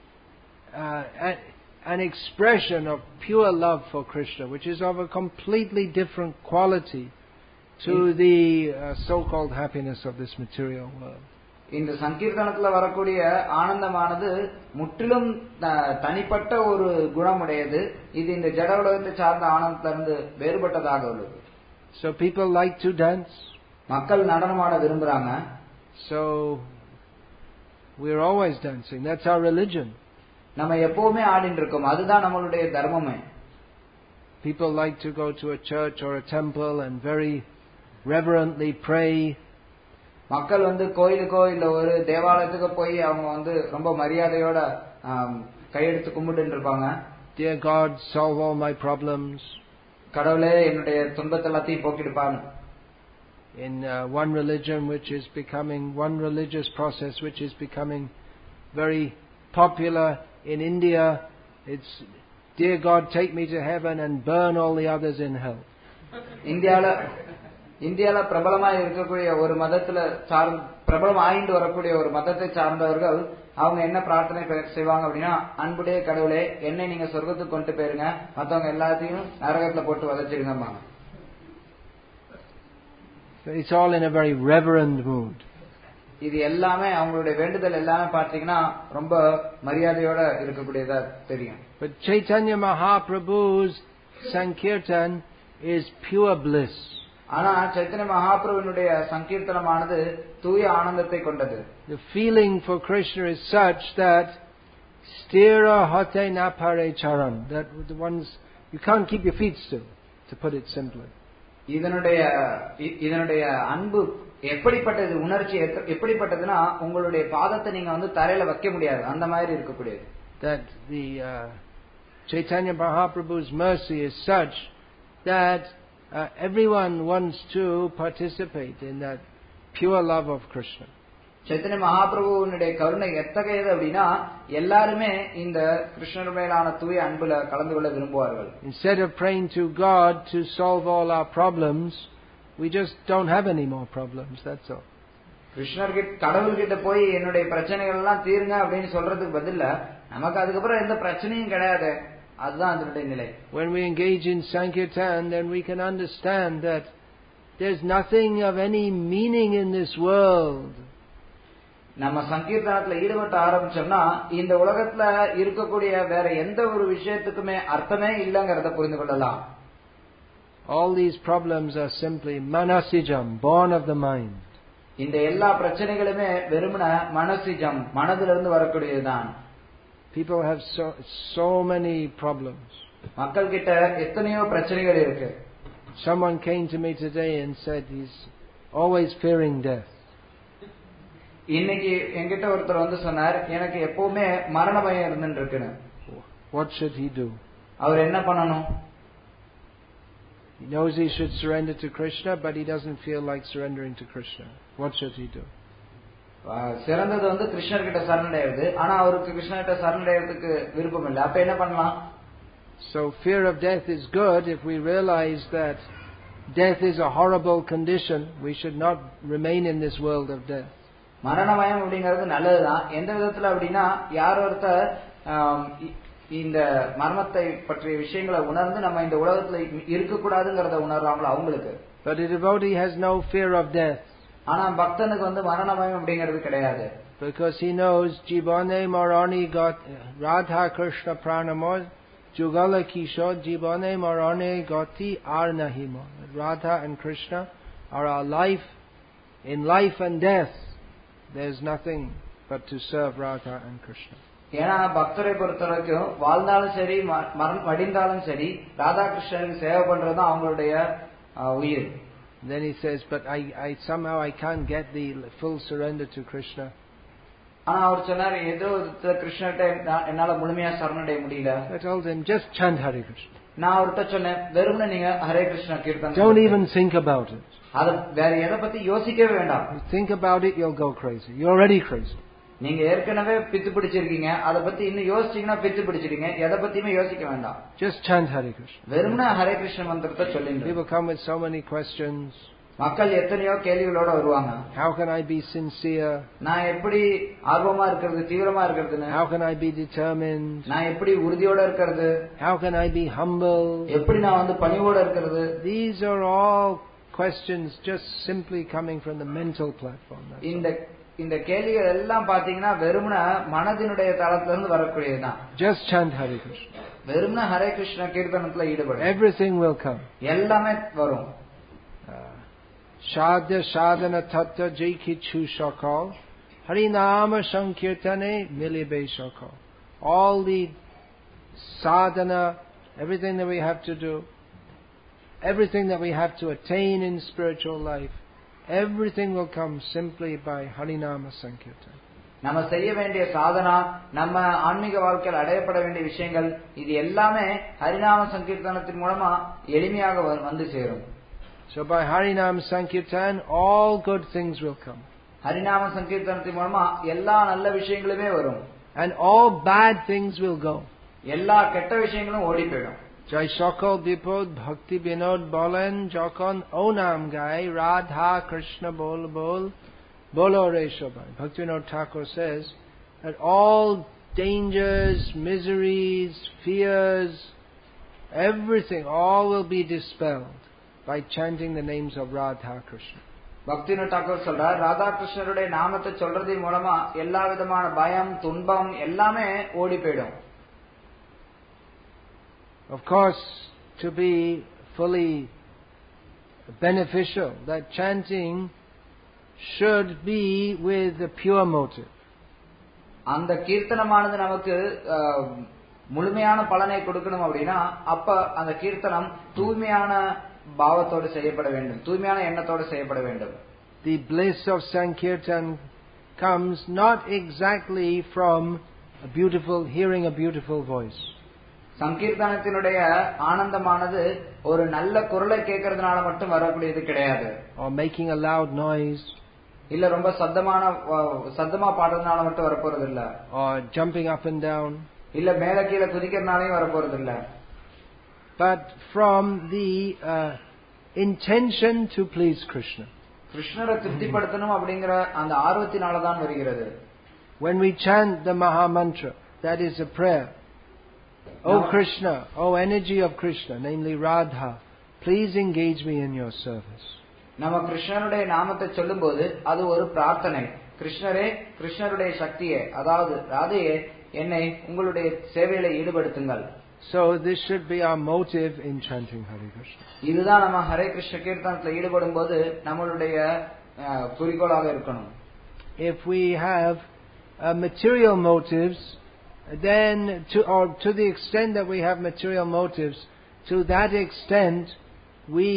an expression of pure love for Krishna, which is of a completely different quality to the so-called happiness of this material world. இந்த சங்கீர்த்தனத்துல வரக்கூடிய ஆனந்தமானது முற்றிலும் தனிப்பட்ட ஒரு குணமுடையது. இது இந்த ஜட உலகத்தை சார்ந்த ஆனந்தத்திலிருந்து வேறுபட்டதாக உள்ளது. So people like to dance. மக்கள் நடனமாட விரும்புறாங்க. So we're always dancing. That's our religion. நம்ம எப்பவுமே ஆடிட்டு இருக்கோம். அதுதான் நம்மளுடைய தர்மமே. People like to go to a church or a temple and very reverently pray. மக்கள் கோயிலுக்கோ இல்ல ஒரு தேவாலயத்துக்கு போய் அவங்க ரொம்ப மரியாதையோட கையெடுத்து கும்பிட்டு இருப்பாங்க. Dear God, solve all my problems. கடவுளே என்னுடைய துன்பத்தை எல்லாத்தையும் போக்கிடுப்பாங்க. In one religious process which is becoming very popular in India, it's dear God, take me to heaven and burn all the others in hell. இந்தியால பிரபலமா இருக்கக்கூடிய ஒரு மதத்துல பிரபலம் ஆயிண்டு வரக்கூடிய ஒரு மதத்தை சார்ந்தவர்கள் அவங்க என்ன பிரார்த்தனை செய்வாங்க அப்படின்னா, அன்புடைய கடவுளே என்னை நீங்க சொர்க்கத்துக்கு கொண்டு போயிருங்க, மத்தவங்க எல்லாத்தையும் நரகத்துல போட்டு வதச்சிருங்க. It's all in a very reverent mood. இது எல்லாமே அவங்களுடைய வேண்டுதல் எல்லாமே பார்த்தீங்கன்னா ரொம்ப மரியாதையோட இருக்கக்கூடியதா தெரியும். But Chaitanya Mahaprabhu's Sankirtan is pure bliss. ஆனா சைத்தன்ய மகாபிரபுவினுடைய சங்கீர்த்தனமானது தூய ஆனந்தத்தை கொண்டது. The feeling for Krishna is such that stira hote na pare charan, that the ones you can't keep your feet still, to put it simply. இதனுடைய அன்பு எப்படிப்பட்டது, உணர்ச்சி எப்படிப்பட்டதுன்னா உங்களுடைய பாதத்தை நீங்க தரையில வைக்க முடியாது, அந்த மாதிரி இருக்கக்கூடியது. That the Chaitanya Mahaprabhu's mercy is such that everyone wants to participate in that pure love of Krishna. Chaitanya மகாபிரபுவினுடைய கருணை எத்தகையது அப்படின்னா எல்லாருமே இந்த கிருஷ்ணர் மேலான தூய அன்புல கலந்து கொள்ள விரும்புவார்கள். Instead of praying to God to solve all our problems, we just don't have any more problems, that's all. கடவுள் கிட்ட போய் என்னுடைய பிரச்சனைகள் எல்லாம் தீருங்க அப்படின்னு சொல்றதுக்கு பதிலா நமக்கு அதுக்கப்புறம் எந்த பிரச்சனையும் கிடையாது, அதுதான் அதனுடைய நிலை. When we engage in Sankirtan, then we can understand that there's nothing of any meaning in this world. நம்ம சங்கீர்த்தனத்துல ஈடுபட்டு ஆரம்பிச்சோம்னா இந்த உலகத்துல இருக்கக்கூடிய வேற எந்த ஒரு விஷயத்துக்குமே அர்த்தமே இல்லைங்கிறத புரிந்து கொள்ளலாம். All these problems are simply manasijam, born of the mind. இந்த எல்லா பிரச்சனைகளுமே வெறுமன மனசிஜம், மனதிலிருந்து வரக்கூடியதுதான். People have so many problems. மக்கள் கிட்ட எத்தனையோ பிரச்சனைகள் இருக்கு. Someone came to me today and said he's always fearing death. இன்னைக்கு என்கிட்ட ஒருத்தர் சொன்னார், எனக்கு எப்பவுமே மரண பயம் இருந்துட்டு இருக்குன்னு. What should he do? அவர் என்ன பண்ணணும்? He knows he should surrender to Krishna, but he doesn't feel like surrendering to Krishna. What should he do? சிறந்தது கிருஷ்ணர் கிட்ட சரணடைறது, ஆனா அவருக்கு கிருஷ்ணர் கிட்ட சரணடைறதுக்கு விருப்பம் இல்லை. அப்ப என்ன பண்ணலாம்? So fear of death is good if we realize that death is a horrible condition. We should not remain in this world of death. மரண பயம் அப்படிங்கிறது நல்லதுதான். எந்த விதத்துல அப்படின்னா யார் ஒருத்தர் இந்த மரணத்தை பற்றிய விஷயங்களை உணர்ந்து நம்ம இந்த உலகத்துல இருக்கக்கூடாதுங்கிறத உணர்றாங்களோ அவங்களுக்கு. But a devotee has no fear of death. ஆனா பக்தனுக்கு மரண பயம் அப்படிங்கிறது கிடையாது. Because he knows jibane marani got Radha Krishna pranamod jugala kishore jibane marane gati ar nahi mo. Radha and Krishna are our life. In life and death there's nothing but to serve Radha and Krishna. ஏன்னா பக்தரை பொறுத்த வரைக்கும் வாழ்ந்தாலும் சரி மடிந்தாலும் சரி ராதா கிருஷ்ணனுக்கு சேவை பண்றதுதான் அவங்களுடைய உயிர். Then he says, but I somehow I can't get the full surrender to Krishna. ஆனா அவர் சொன்னார், ஏதோ கிருஷ்ணர்ட்ட என்னால முழுமையா சரணடைய முடியல. I told him, just chant Hare Krishna. நான் அவர்கிட்ட சொன்னேன், வெறுமனே நீங்க ஹரே கிருஷ்ணா கீர்த்தனம். Don't even think about it. அது வேற எதை பத்தி யோசிக்கவே வேண்டாம். You think about it, you'll go crazy. You're already crazy. நீங்க ஏற்கனவே பித்து பிடிச்சிருக்கீங்க, அதை பத்தி இன்னும் யோசிச்சீங்கன்னா பித்து பிடிச்சிருக்கீங்க. எதை பத்தியுமே யோசிக்க வேண்டாம். Just chant Hare Krishna. வெறுமனே ஹரே கிருஷ்ண மந்திரத்தை சொல்லுங்க. People come with so many questions. மக்கள் எத்தனையோ கேள்விகளோட வருவாங்க. How can I be sincere? நான் எப்படி ஆர்வமா இருக்கிறது, தீவிரமா இருக்கிறதுன்னு? How can I be determined? நான் எப்படி உறுதியோட இருக்கிறது? How can I be humble? எப்படி நான் பணிவோட இருக்கிறது? These are all questions just simply coming from the mental platform. இந்த கேள்விகள் எல்லாம் பாத்தீங்கன்னா வெறுமன மனதினுடைய தளத்துல இருந்து வரக்கூடியதுதான். Just chant Hare Krishna. வெறுமன ஹரே கிருஷ்ண கீர்த்தனத்துல ஈடுபடும். Everything will come. எல்லாமே வரும். Shadya sadhana tattva jaikichu shakal harinama sankirtane milibe shakal. All the sadhana, everything that we have to do, everything that we have to attain in spiritual life, everything will come simply by Harinama Sankirtan. நம்ம செய்ய வேண்டிய சாதனா, நம்ம ஆன்மீக வாழ்க்கையில் அடையப்பட வேண்டிய விஷயங்கள், இது எல்லாமே ஹரிநாம சங்கீர்த்தனத்தின் மூலமா எளிமையாக வந்து சேரும். So by Harinama Sankirtan, all good things will come. ஹரிநாம சங்கீர்த்தனத்தின் மூலமா எல்லா நல்ல விஷயங்களுமே வரும். And all bad things will go. எல்லா கெட்ட விஷயங்களும் ஓடி போயிடும். Jai Shakal Dipod Bhakti Binod Bolen Jokon Onam Gai Radha Krishna Bol Bol Bolo Reshobai. Bhaktivinoda Thakur says that all dangers, miseries, fears, everything, all will be dispelled by chanting the names of Radha Krishna. Bhaktivinod Thakur சொல்றார், ராதா கிருஷ்ணருடைய நாமத்தை சொல்றதின் மூலமா எல்லா விதமான பயம், துன்பம் எல்லாமே ஓடி போயிடும். Of course, to be fully beneficial, that chanting should be with a pure motive. அந்த கீர்த்தனமானது நமக்கு முழுமையான பலனை கொடுக்கணும் அப்படின்னா அப்ப அந்த கீர்த்தனம் தூய்மையான பாவத்தோடு செய்யப்பட வேண்டும், தூய்மையான எண்ணத்தோடு செய்யப்பட வேண்டும். The bliss of Sankirtan comes not exactly from hearing a beautiful voice. சங்கீர்த்தனத்தினுடைய ஆனந்தமானது ஒரு நல்ல குரலை கேட்கறதுனால மட்டும் வரக்கூடியது கிடையாது. Or making a loud noise. இல்ல ரொம்ப சத்தமா பாடுறதுனால மட்டும் வரப்போறது இல்ல. Or jumping up and down. இல்ல மேல கீழே குதிக்கிறதுனாலையும் வரப்போறது இல்ல. But from the intention to please Krishna. கிருஷ்ணரை திருப்திப்படுத்தணும் அப்படிங்கிற அந்த ஆர்வத்தினாலதான் வருகிறது. When we chant the Maha Mantra, that is a prayer. O Krishna, O energy of Krishna, namely Radha, please engage me in your service. நம்ம கிருஷ்ணருடைய நாமத்தை சொல்லும்போது அது ஒரு பிரார்த்தனை. கிருஷ்ணரே, கிருஷ்ணருடைய சக்தியே, அதாவது ராதையே, என்னை உங்களுடைய சேவையில ஈடுபடுத்துங்கள். So this should be our motive in chanting Hare Krishna. இதுதான் நம்ம ஹரே கிருஷ்ண கீர்த்தனத்துல ஈடுபடும் போது நம்மளுடைய குறிக்கோளாக இருக்கணும். If we have material motives, then to the extent that we have material motives, to that extent we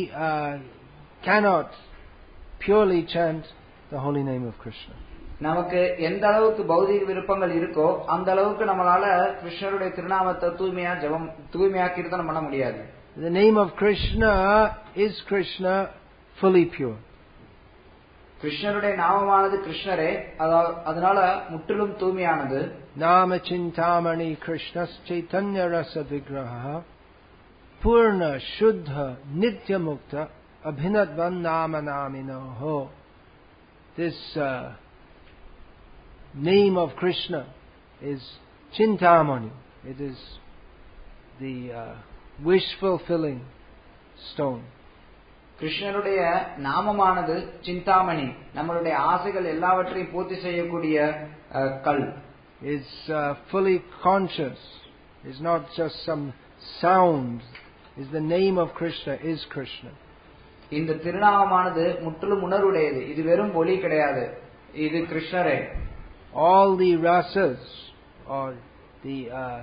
cannot purely chant the holy name of Krishna. நமக்கு எந்த அளவுக்கு பௌதிக விருப்பங்கள் இருக்கோ அந்த அளவுக்கு நம்மளால கிருஷ்ணருடைய திருநாமத்தை தூய்மையா கீர்த்தனம் பண்ண முடியாது. The name of Krishna is Krishna, fully pure. கிருஷ்ணருடைய நாமமானது கிருஷ்ணரே, அதனால முற்றிலும் தூய்மையானது. Nama Chintamani Krishnas Chaitanya Rasa Vigraha Purna Shuddha Nitya Mukta Abhinadvan Nama Naminoho. This name of Krishna is Chintamani. It is the wish fulfilling stone. கிருஷ்ணருடைய நாமமானது சிந்தாமணி, நம்மளுடைய ஆசைகள் எல்லாவற்றையும் பூர்த்தி செய்யக்கூடிய கல். Is fully conscious, is not just some sound, is the name of Krishna, is Krishna. இந்த திருநாமமானது முற்றிலும் உணர்வுடையது, இது வெறும் ஒலி கிடையாது, இது கிருஷ்ணரே. All the rasas or the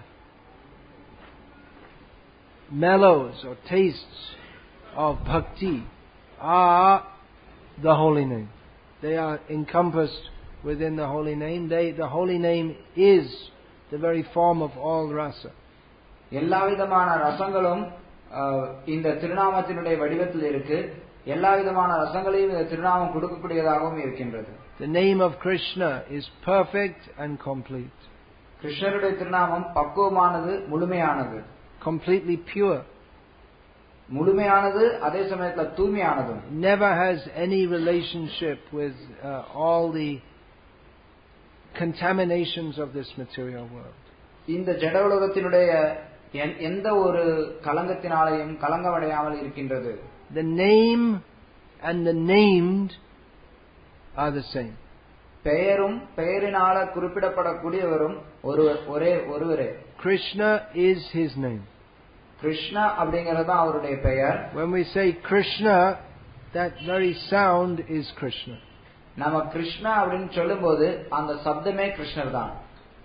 mellows or tastes of bhakti are the holy name. They are encompassed within the holy name. The holy name is the very form of all rasa. எல்லா விதமான ரசங்களும் இந்த திருநாமத்தினுடைய வடிவத்தில் இருக்கு. எல்லா விதமான ரசங்களையும் இந்த திருநாமம் கொடுக்கக்கூடியதாகவும் இருக்கின்றது. The name of Krishna is perfect and complete. கிருஷ்ணருடைய திருநாமம் பக்குவமானது, முழுமையானது. Completely pure. முழுமையானது, அதே சமயத்துல தூய்மையானது. Never has any relationship with all the contaminations of this material world. இந்த ஜட உலகத்தினுடைய எந்த ஒரு கலங்கத்தினாலையும் கலங்கமடையாமல் இருக்கின்றது. The name and the named are the same. பெயரும் பெயரினால குறிப்பிடப்படக்கூடியவரும் ஒருவரே. Krishna is his name. Krishna அப்படிங்கிறது தான் அவருடைய பெயர். When we say Krishna, that very sound is Krishna. நம்ம கிருஷ்ணா அப்படின்னு சொல்லும்போது அந்த சப்தமே கிருஷ்ணர் தான்.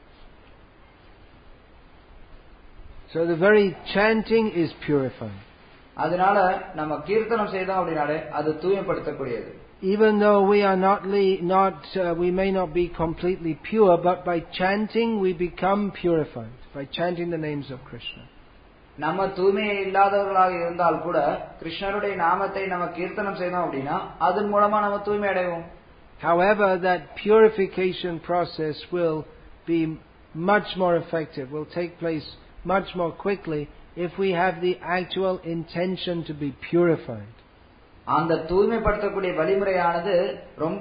So the very chanting is purifying. அதனால நம்ம கீர்த்தனம் செய்தோம் அப்படினாலே அது தூய்மைப்படுத்தக்கூடியது. Even though we are we may not be completely pure, but by chanting we become purified. By chanting the names of Krishna. நம்ம தூய்மை இல்லாதவர்களாக இருந்தால் கூட கிருஷ்ணருடைய நாமத்தை நம்ம கீர்த்தனம் செய்தோம் அப்படின்னா அதன் மூலமா நம்ம தூய்மை அடைவோம். However, that purification process will be much more effective, will take place much more quickly if we have the actual intention to be purified. அந்த தூய்மைப்படுத்தக்கூடிய வழிமுறையானது ரொம்ப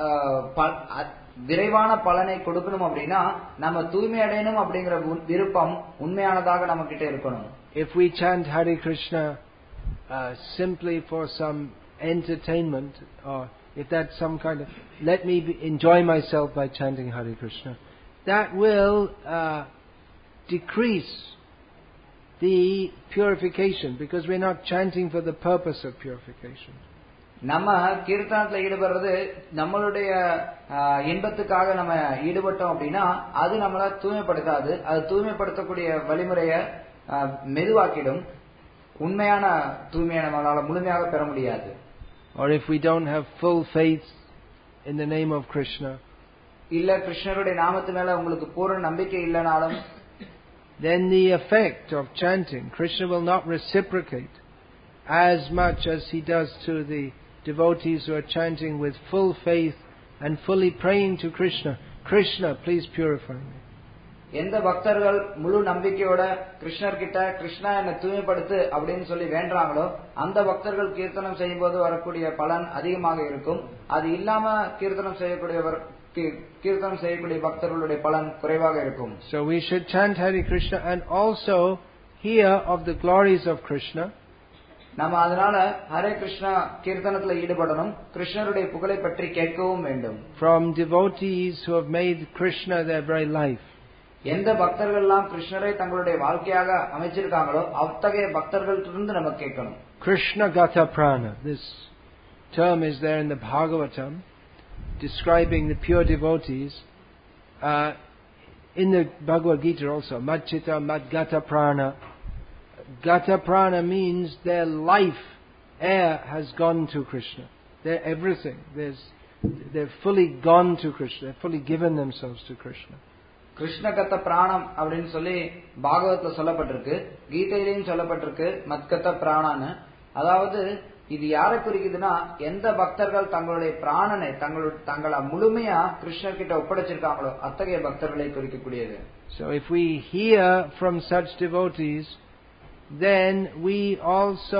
விரைவான பலனை கொடுக்கணும் அப்படின்னா நம்ம தூய்மை அடையணும் அப்படிங்கிற விருப்பம் உண்மையானதாக நம்ம கிட்ட இருக்கணும். If we chant Hare Krishna simply for some entertainment, or if that's some kind of let me enjoy myself by chanting Hare Krishna, that will decrease the purification, because we're not chanting for the purpose of purification. நம்ம கீர்த்தனத்துல ஈடுபடுறது நம்மளுடைய இன்பத்துக்காக நம்ம ஈடுபட்டோம் அப்படின்னா அது நம்மள தூய்மைப்படுத்தாது. அது தூய்மைப்படுத்தக்கூடிய வழிமுறையை மெதுவாக்கிடும். உண்மையான தூய்மையை நம்மளால முழுமையாக பெற முடியாது. Or if we don't have full faith in the name of Krishna, இல்ல கிருஷ்ணருடைய நாமத்து மேல உங்களுக்கு பூரண நம்பிக்கை இல்லனாலும், then the effect of chanting, Krishna will not reciprocate as much as he does to the devotees who are chanting with full faith and fully praying to Krishna, Krishna, please purify me. எந்த பக்தர்கள் முழு நம்பிக்கையோட கிருஷ்ணர் கிட்ட கிருஷ்ணா என்னை தூய்மைப்படுத்து அப்படின்னு சொல்லி வேண்டாங்களோ அந்த பக்தர்கள் கீர்த்தனம் செய்யும் போது வரக்கூடிய பலன் அதிகமாக இருக்கும். அது இல்லாம கீர்த்தனம் செய்யக்கூடிய பக்தர்களுடைய பலன் குறைவாக இருக்கும். So we should chant Hare Krishna and also hear of the glories of Krishna. நம்ம அதனால ஹரே கிருஷ்ணா கீர்த்தனத்துல ஈடுபடணும். கிருஷ்ணருடைய புகழை பற்றி கேட்கவும் வேண்டும். From devotees who have made Krishna their very life. எந்த பக்தர்கள் எல்லாம் கிருஷ்ணரை தங்களுடைய வாழ்க்கையாக அமைச்சிருக்காங்களோ அத்தகைய பக்தர்களிடமிருந்து நம்ம கேட்கணும். Krishna Gata Prana, this term is there in the Bhagavatam, describing the pure devotees. In the Bhagavad Gita also, Madchita Madgata Prana. Gata Prana means their life air has gone to Krishna. They're everything. They're fully gone to Krishna. They've fully given themselves to Krishna. கிருஷ்ணகத்த பிராணம் அப்படின்னு சொல்லி பாகவத்துல சொல்லப்பட்டிருக்கு, கீதையிலையும் சொல்லப்பட்டிருக்கு மத்கத்த பிராணான்னு. அதாவது இது யாரை குறிக்குதுன்னா எந்த பக்தர்கள் தங்களுடைய பிராணனை தங்களை முழுமையா கிருஷ்ணர் கிட்ட ஒப்படைச்சிருக்காங்களோ அத்தகைய பக்தர்களை குறிக்கக்கூடியது. So if we hear from such devotees, then we also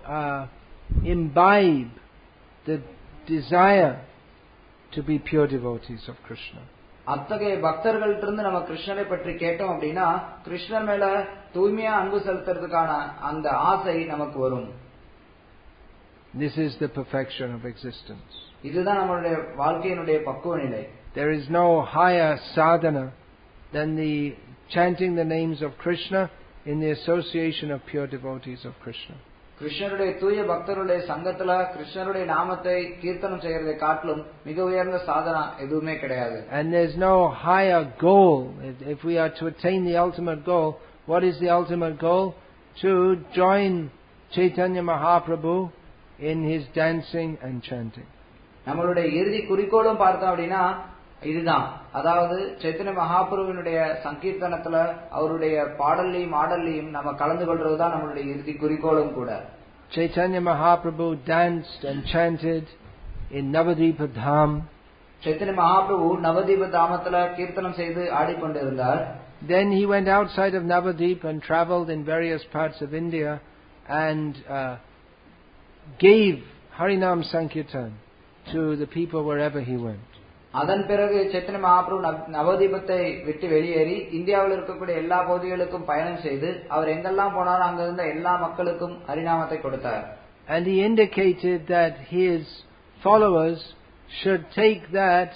imbibe the desire to be pure devotees of Krishna. அத்தகைய பக்தர்கள்ட்ட இருந்து நம்ம கிருஷ்ணரை பற்றி கேட்டோம் அப்படின்னா கிருஷ்ணர் மேல தூய்மையா அன்பு செலுத்துறதுக்கான அந்த ஆசை நமக்கு வரும். This is the perfection of existence. இதுதான் நம்மளுடைய வாழ்க்கையினுடைய பக்குவ நிலை. There is no higher sadhana than the chanting the names of Krishna in the association of pure devotees of Krishna. கிருஷ்ணருடைய தூய பக்தருடைய சங்கத்துல கிருஷ்ணருடைய நாமத்தை கீர்த்தனம் செய்யறதை காட்டிலும் மிக உயர்ந்த சாதனா எதுவுமே கிடையாது. And there's no higher goal. If we are to attain the ultimate goal, what is the ultimate goal? To join Chaitanya Mahaprabhu in his dancing and chanting. நம்மளுடைய இறுதி குறிக்கோளும் பார்த்தோம் அப்படின்னா இதுதான். அதாவது சைத்தன்ய மகாபிரபுவினுடைய சங்கீர்த்தனத்துல அவருடைய பாடல்லையும் ஆடல்லையும் நம்ம கலந்து கொள்றதுதான் நம்மளுடைய இறுதி குறிக்கோளும் கூட. Chaitanya Mahaprabhu danced and chanted in Navadipa Dham. Chaitanya Mahaprabhu நவதீப தாமத்துல கீர்த்தனம் செய்து ஆடிக்கொண்டிருந்தார். Then he went outside of Navadip and travelled in various parts of India and gave Harinam Sankirtan to the people wherever he went. அதன் பிறகு சைத்தன்ய மகாபிரபு நவதீபத்தை விட்டு வெளியேறி இந்தியாவில் இருக்கக்கூடிய எல்லா பகுதிகளுக்கும் பயணம் செய்து அவர் எங்கெல்லாம் போனாலும் அங்கிருந்த எல்லா மக்களுக்கும் ஹரிநாமத்தை கொடுத்தார். And he indicated that his followers should take that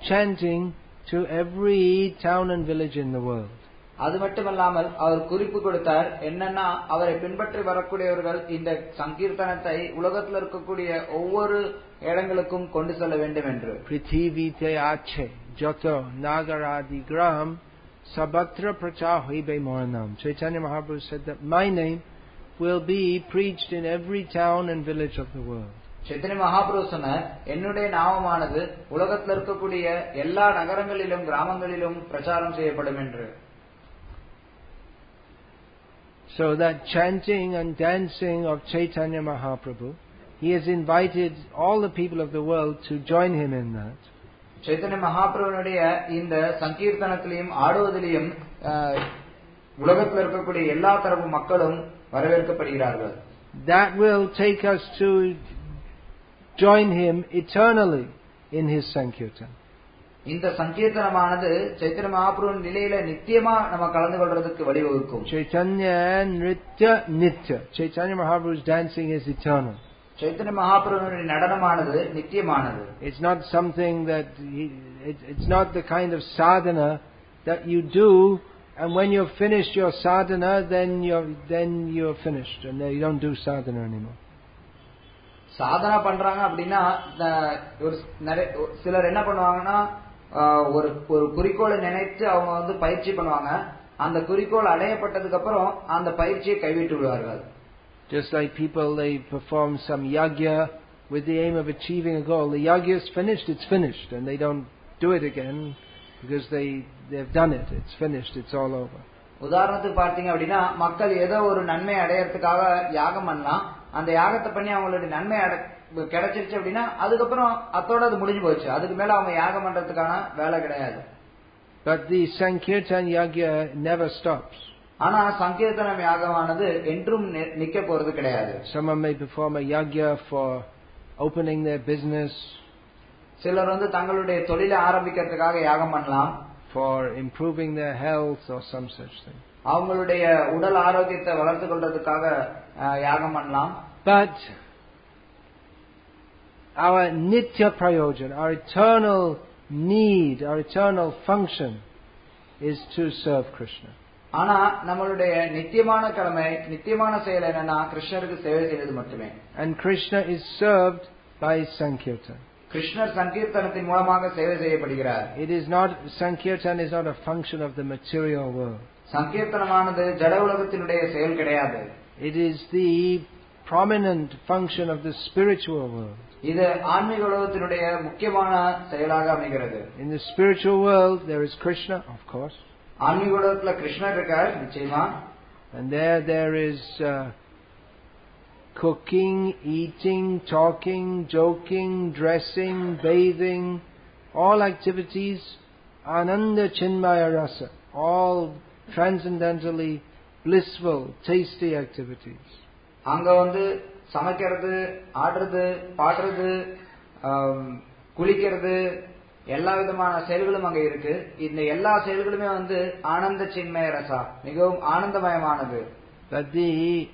chanting to every town and village in the world. அது மட்டுமல்லாமல் அவர் குறிப்பு கொடுத்தார் என்னன்னா அவரை பின்பற்றி வரக்கூடியவர்கள் இந்த சங்கீர்த்தனத்தை உலகத்தில் இருக்கக்கூடிய ஒவ்வொரு இடங்களுக்கும் கொண்டு செல்ல வேண்டும் என்று. Prithivite ache joto nagaradi gram sabatra prachar hoibe moranam. Chaitanya Mahaprabhu said that my name will be preached in every town and village of the world. Chaitanya Mahaprabhu சொன்னார் என்னுடைய நாமமானது உலகத்தில் இருக்கக்கூடிய எல்லா நகரங்களிலும் கிராமங்களிலும் பிரச்சாரம் செய்யப்படும் என்று. So that chanting and dancing of Chaitanya Mahaprabhu, he has invited all the people of the world to join him in that. Chaitanya மகாபிரபுனுடைய இந்த சங்கீர்த்தனத்திலையும் ஆடுவதிலையும் உலகத்தில் இருக்கக்கூடிய எல்லா தரப்பு மக்களும் வரவேற்கப்படுகிறார்கள். That will take us to join him eternally in his Sankirtan. இந்த சங்கீர்த்தனமானது சைத்தன்ய மகாபிரபு நிலையில நித்தியமா நம்ம கலந்து கொள்றதுக்கு வழிவகுக்கும். Chaitanya Nritya Nitya. Chaitanya Mahaprabhu's dancing is eternal. Chaitanya மகாபிரபுனுடைய நடனமானது நித்தியமானது. It's not something that it's not the kind of sadhana that you do, and when you've finished your sadhana, then you're finished, and you don't do sadhana anymore. Sadhana பண்றாங்க அப்படின்னா சிலர் என்ன பண்ணுவாங்கன்னா ஒரு குறிக்கோளை நினைத்து அவங்க பயிற்சி பண்ணுவாங்க. அந்த குறிக்கோள் அடையப்பட்டதுக்கு அப்புறம் அந்த பயிற்சியை கைவிட்டு விடுவார்கள். Just like people, they perform some yagya with the aim of achieving a goal. The yagya is finished, it's finished, and they don't do it again because they've done it. It's finished, it's all over. உதாரணத்துக்கு பார்த்தீங்க அப்படின்னா மக்கள் ஏதோ ஒரு நன்மை அடையறதுக்காக யாகம் பண்ணலாம். அந்த யாகத்தை பண்ணி அவங்களுடைய நன்மை கிடைச்சிருச்சு அப்படின்னா அதுக்கப்புறம் அதோட அது முடிஞ்சு போச்சு. அதுக்கு மேல அவங்க யாகம் பண்றதுக்கான வேலை கிடையாது. But the Sankirtan yagya never stops. ஆனா சங்கீர்த்தனம் யாகமானது என்றும் நிக்க போறது கிடையாது. Someone may perform a yagya for opening their business. சிலர் தங்களுடைய தொழிலை ஆரம்பிக்கிறதுக்காக யாகம் பண்ணலாம். For improving their health or some such thing. அவங்களுடைய உடல் ஆரோக்கியத்தை வளர்த்துக் கொள்றதுக்காக யாகம் பண்ணலாம். But our nitya prayojan, our eternal need, our eternal function is to serve Krishna. ஆனா நம்மளுடைய நித்தியமான கடமை, நித்தியமான செயல் என்னன்னா கிருஷ்ணருக்கு சேவை செய்வது மட்டுமே. And Krishna is served by Sankirtan. கிருஷ்ணர் சங்கீர்த்தனத்தின் மூலமாக சேவை செய்யப்படுகிறார். It is not, Sankirtan is not a function of the material world. சங்கீர்த்தனமானது ஜட உலகத்தினுடைய செயல் கிடையாது. It is the prominent function of the spiritual world. இது ஆன்மீக உலகத்தினுடைய முக்கியமான செயலாக அமைகிறது. In the spiritual world there is Krishna, of course. ஆன்மீக உலகத்துல கிருஷ்ணர் இருக்கார் நிச்சயமா. And there is cooking, eating, talking, joking, dressing, bathing, all activities ananda chinmaya rasa, all transcendently blissful, tasty activities. அங்க சமைக்கிறது, ஆடுறது, பாடுறது, குளிக்கிறது, எல்லா விதமான செயல்களும் அங்க இருக்கு. இந்த எல்லா செயல்களுமே ஆனந்த சின்மய ரசா, மிகவும் ஆனந்தமயமானது. But the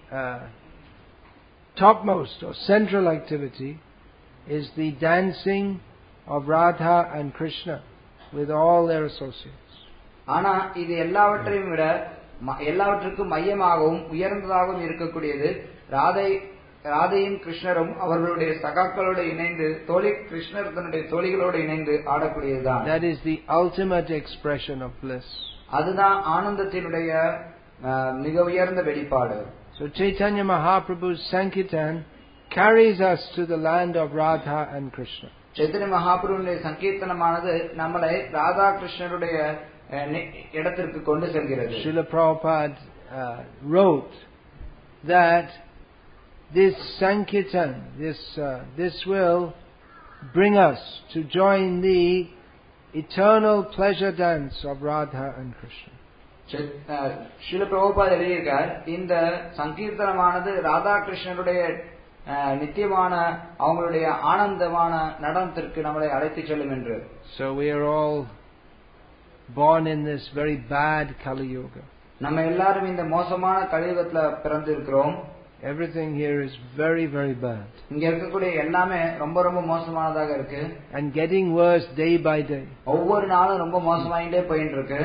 topmost or central activity is the dancing of Radha and Krishna with all their associates. ஆனா இது எல்லாவற்றையும் விட எல்லாவற்றுக்கும் மையமாகவும் உயர்ந்ததாகவும் இருக்கக்கூடியது ராதையும் கிருஷ்ணரும் அவர்களுடைய சகாக்களோடு இணைந்து கிருஷ்ணர் தன்னுடைய தோழிகளோடு இணைந்து ஆடக்கூடியதுதான். That is the ultimate expression of bliss. அதுதான் ஆனந்தத்தினுடைய மிக உயர்ந்த வெளிப்பாடு. So Chaitanya Mahaprabhu's Sankirtan carries us to the land of Radha and Krishna. Chaitanya Mahaprabhuடைய சங்கீர்த்தனமானது நம்மளை ராதா கிருஷ்ணருடைய இடத்திற்கு கொண்டு செல்கிறது. Srila Prabhupada wrote that this Sankirtan, this will bring us to join the eternal pleasure dance of Radha and Krishna. Srila Prabhupad எழுதியிருக்கார் இந்த சங்கீர்த்தனமானது ராதா கிருஷ்ணருடைய நித்தியமான அவங்களுடைய ஆனந்தமான நடனத்திற்கு நம்மளை அழைத்து செல்லும் என்று. So we are all born in this very bad Kali Yuga. நம்ம எல்லாரும் இந்த மோசமான கலியுகத்துல பிறந்திருக்கிறோம். Everything here is very, very bad. இங்க இருக்கக்கூடிய எல்லாமே ரொம்ப ரொம்ப மோசமானதாக இருக்கு. And getting worse day by day. ஒவ்வொரு நாளும் ரொம்ப மோசமாயிட்டே போயிட்டு இருக்கு.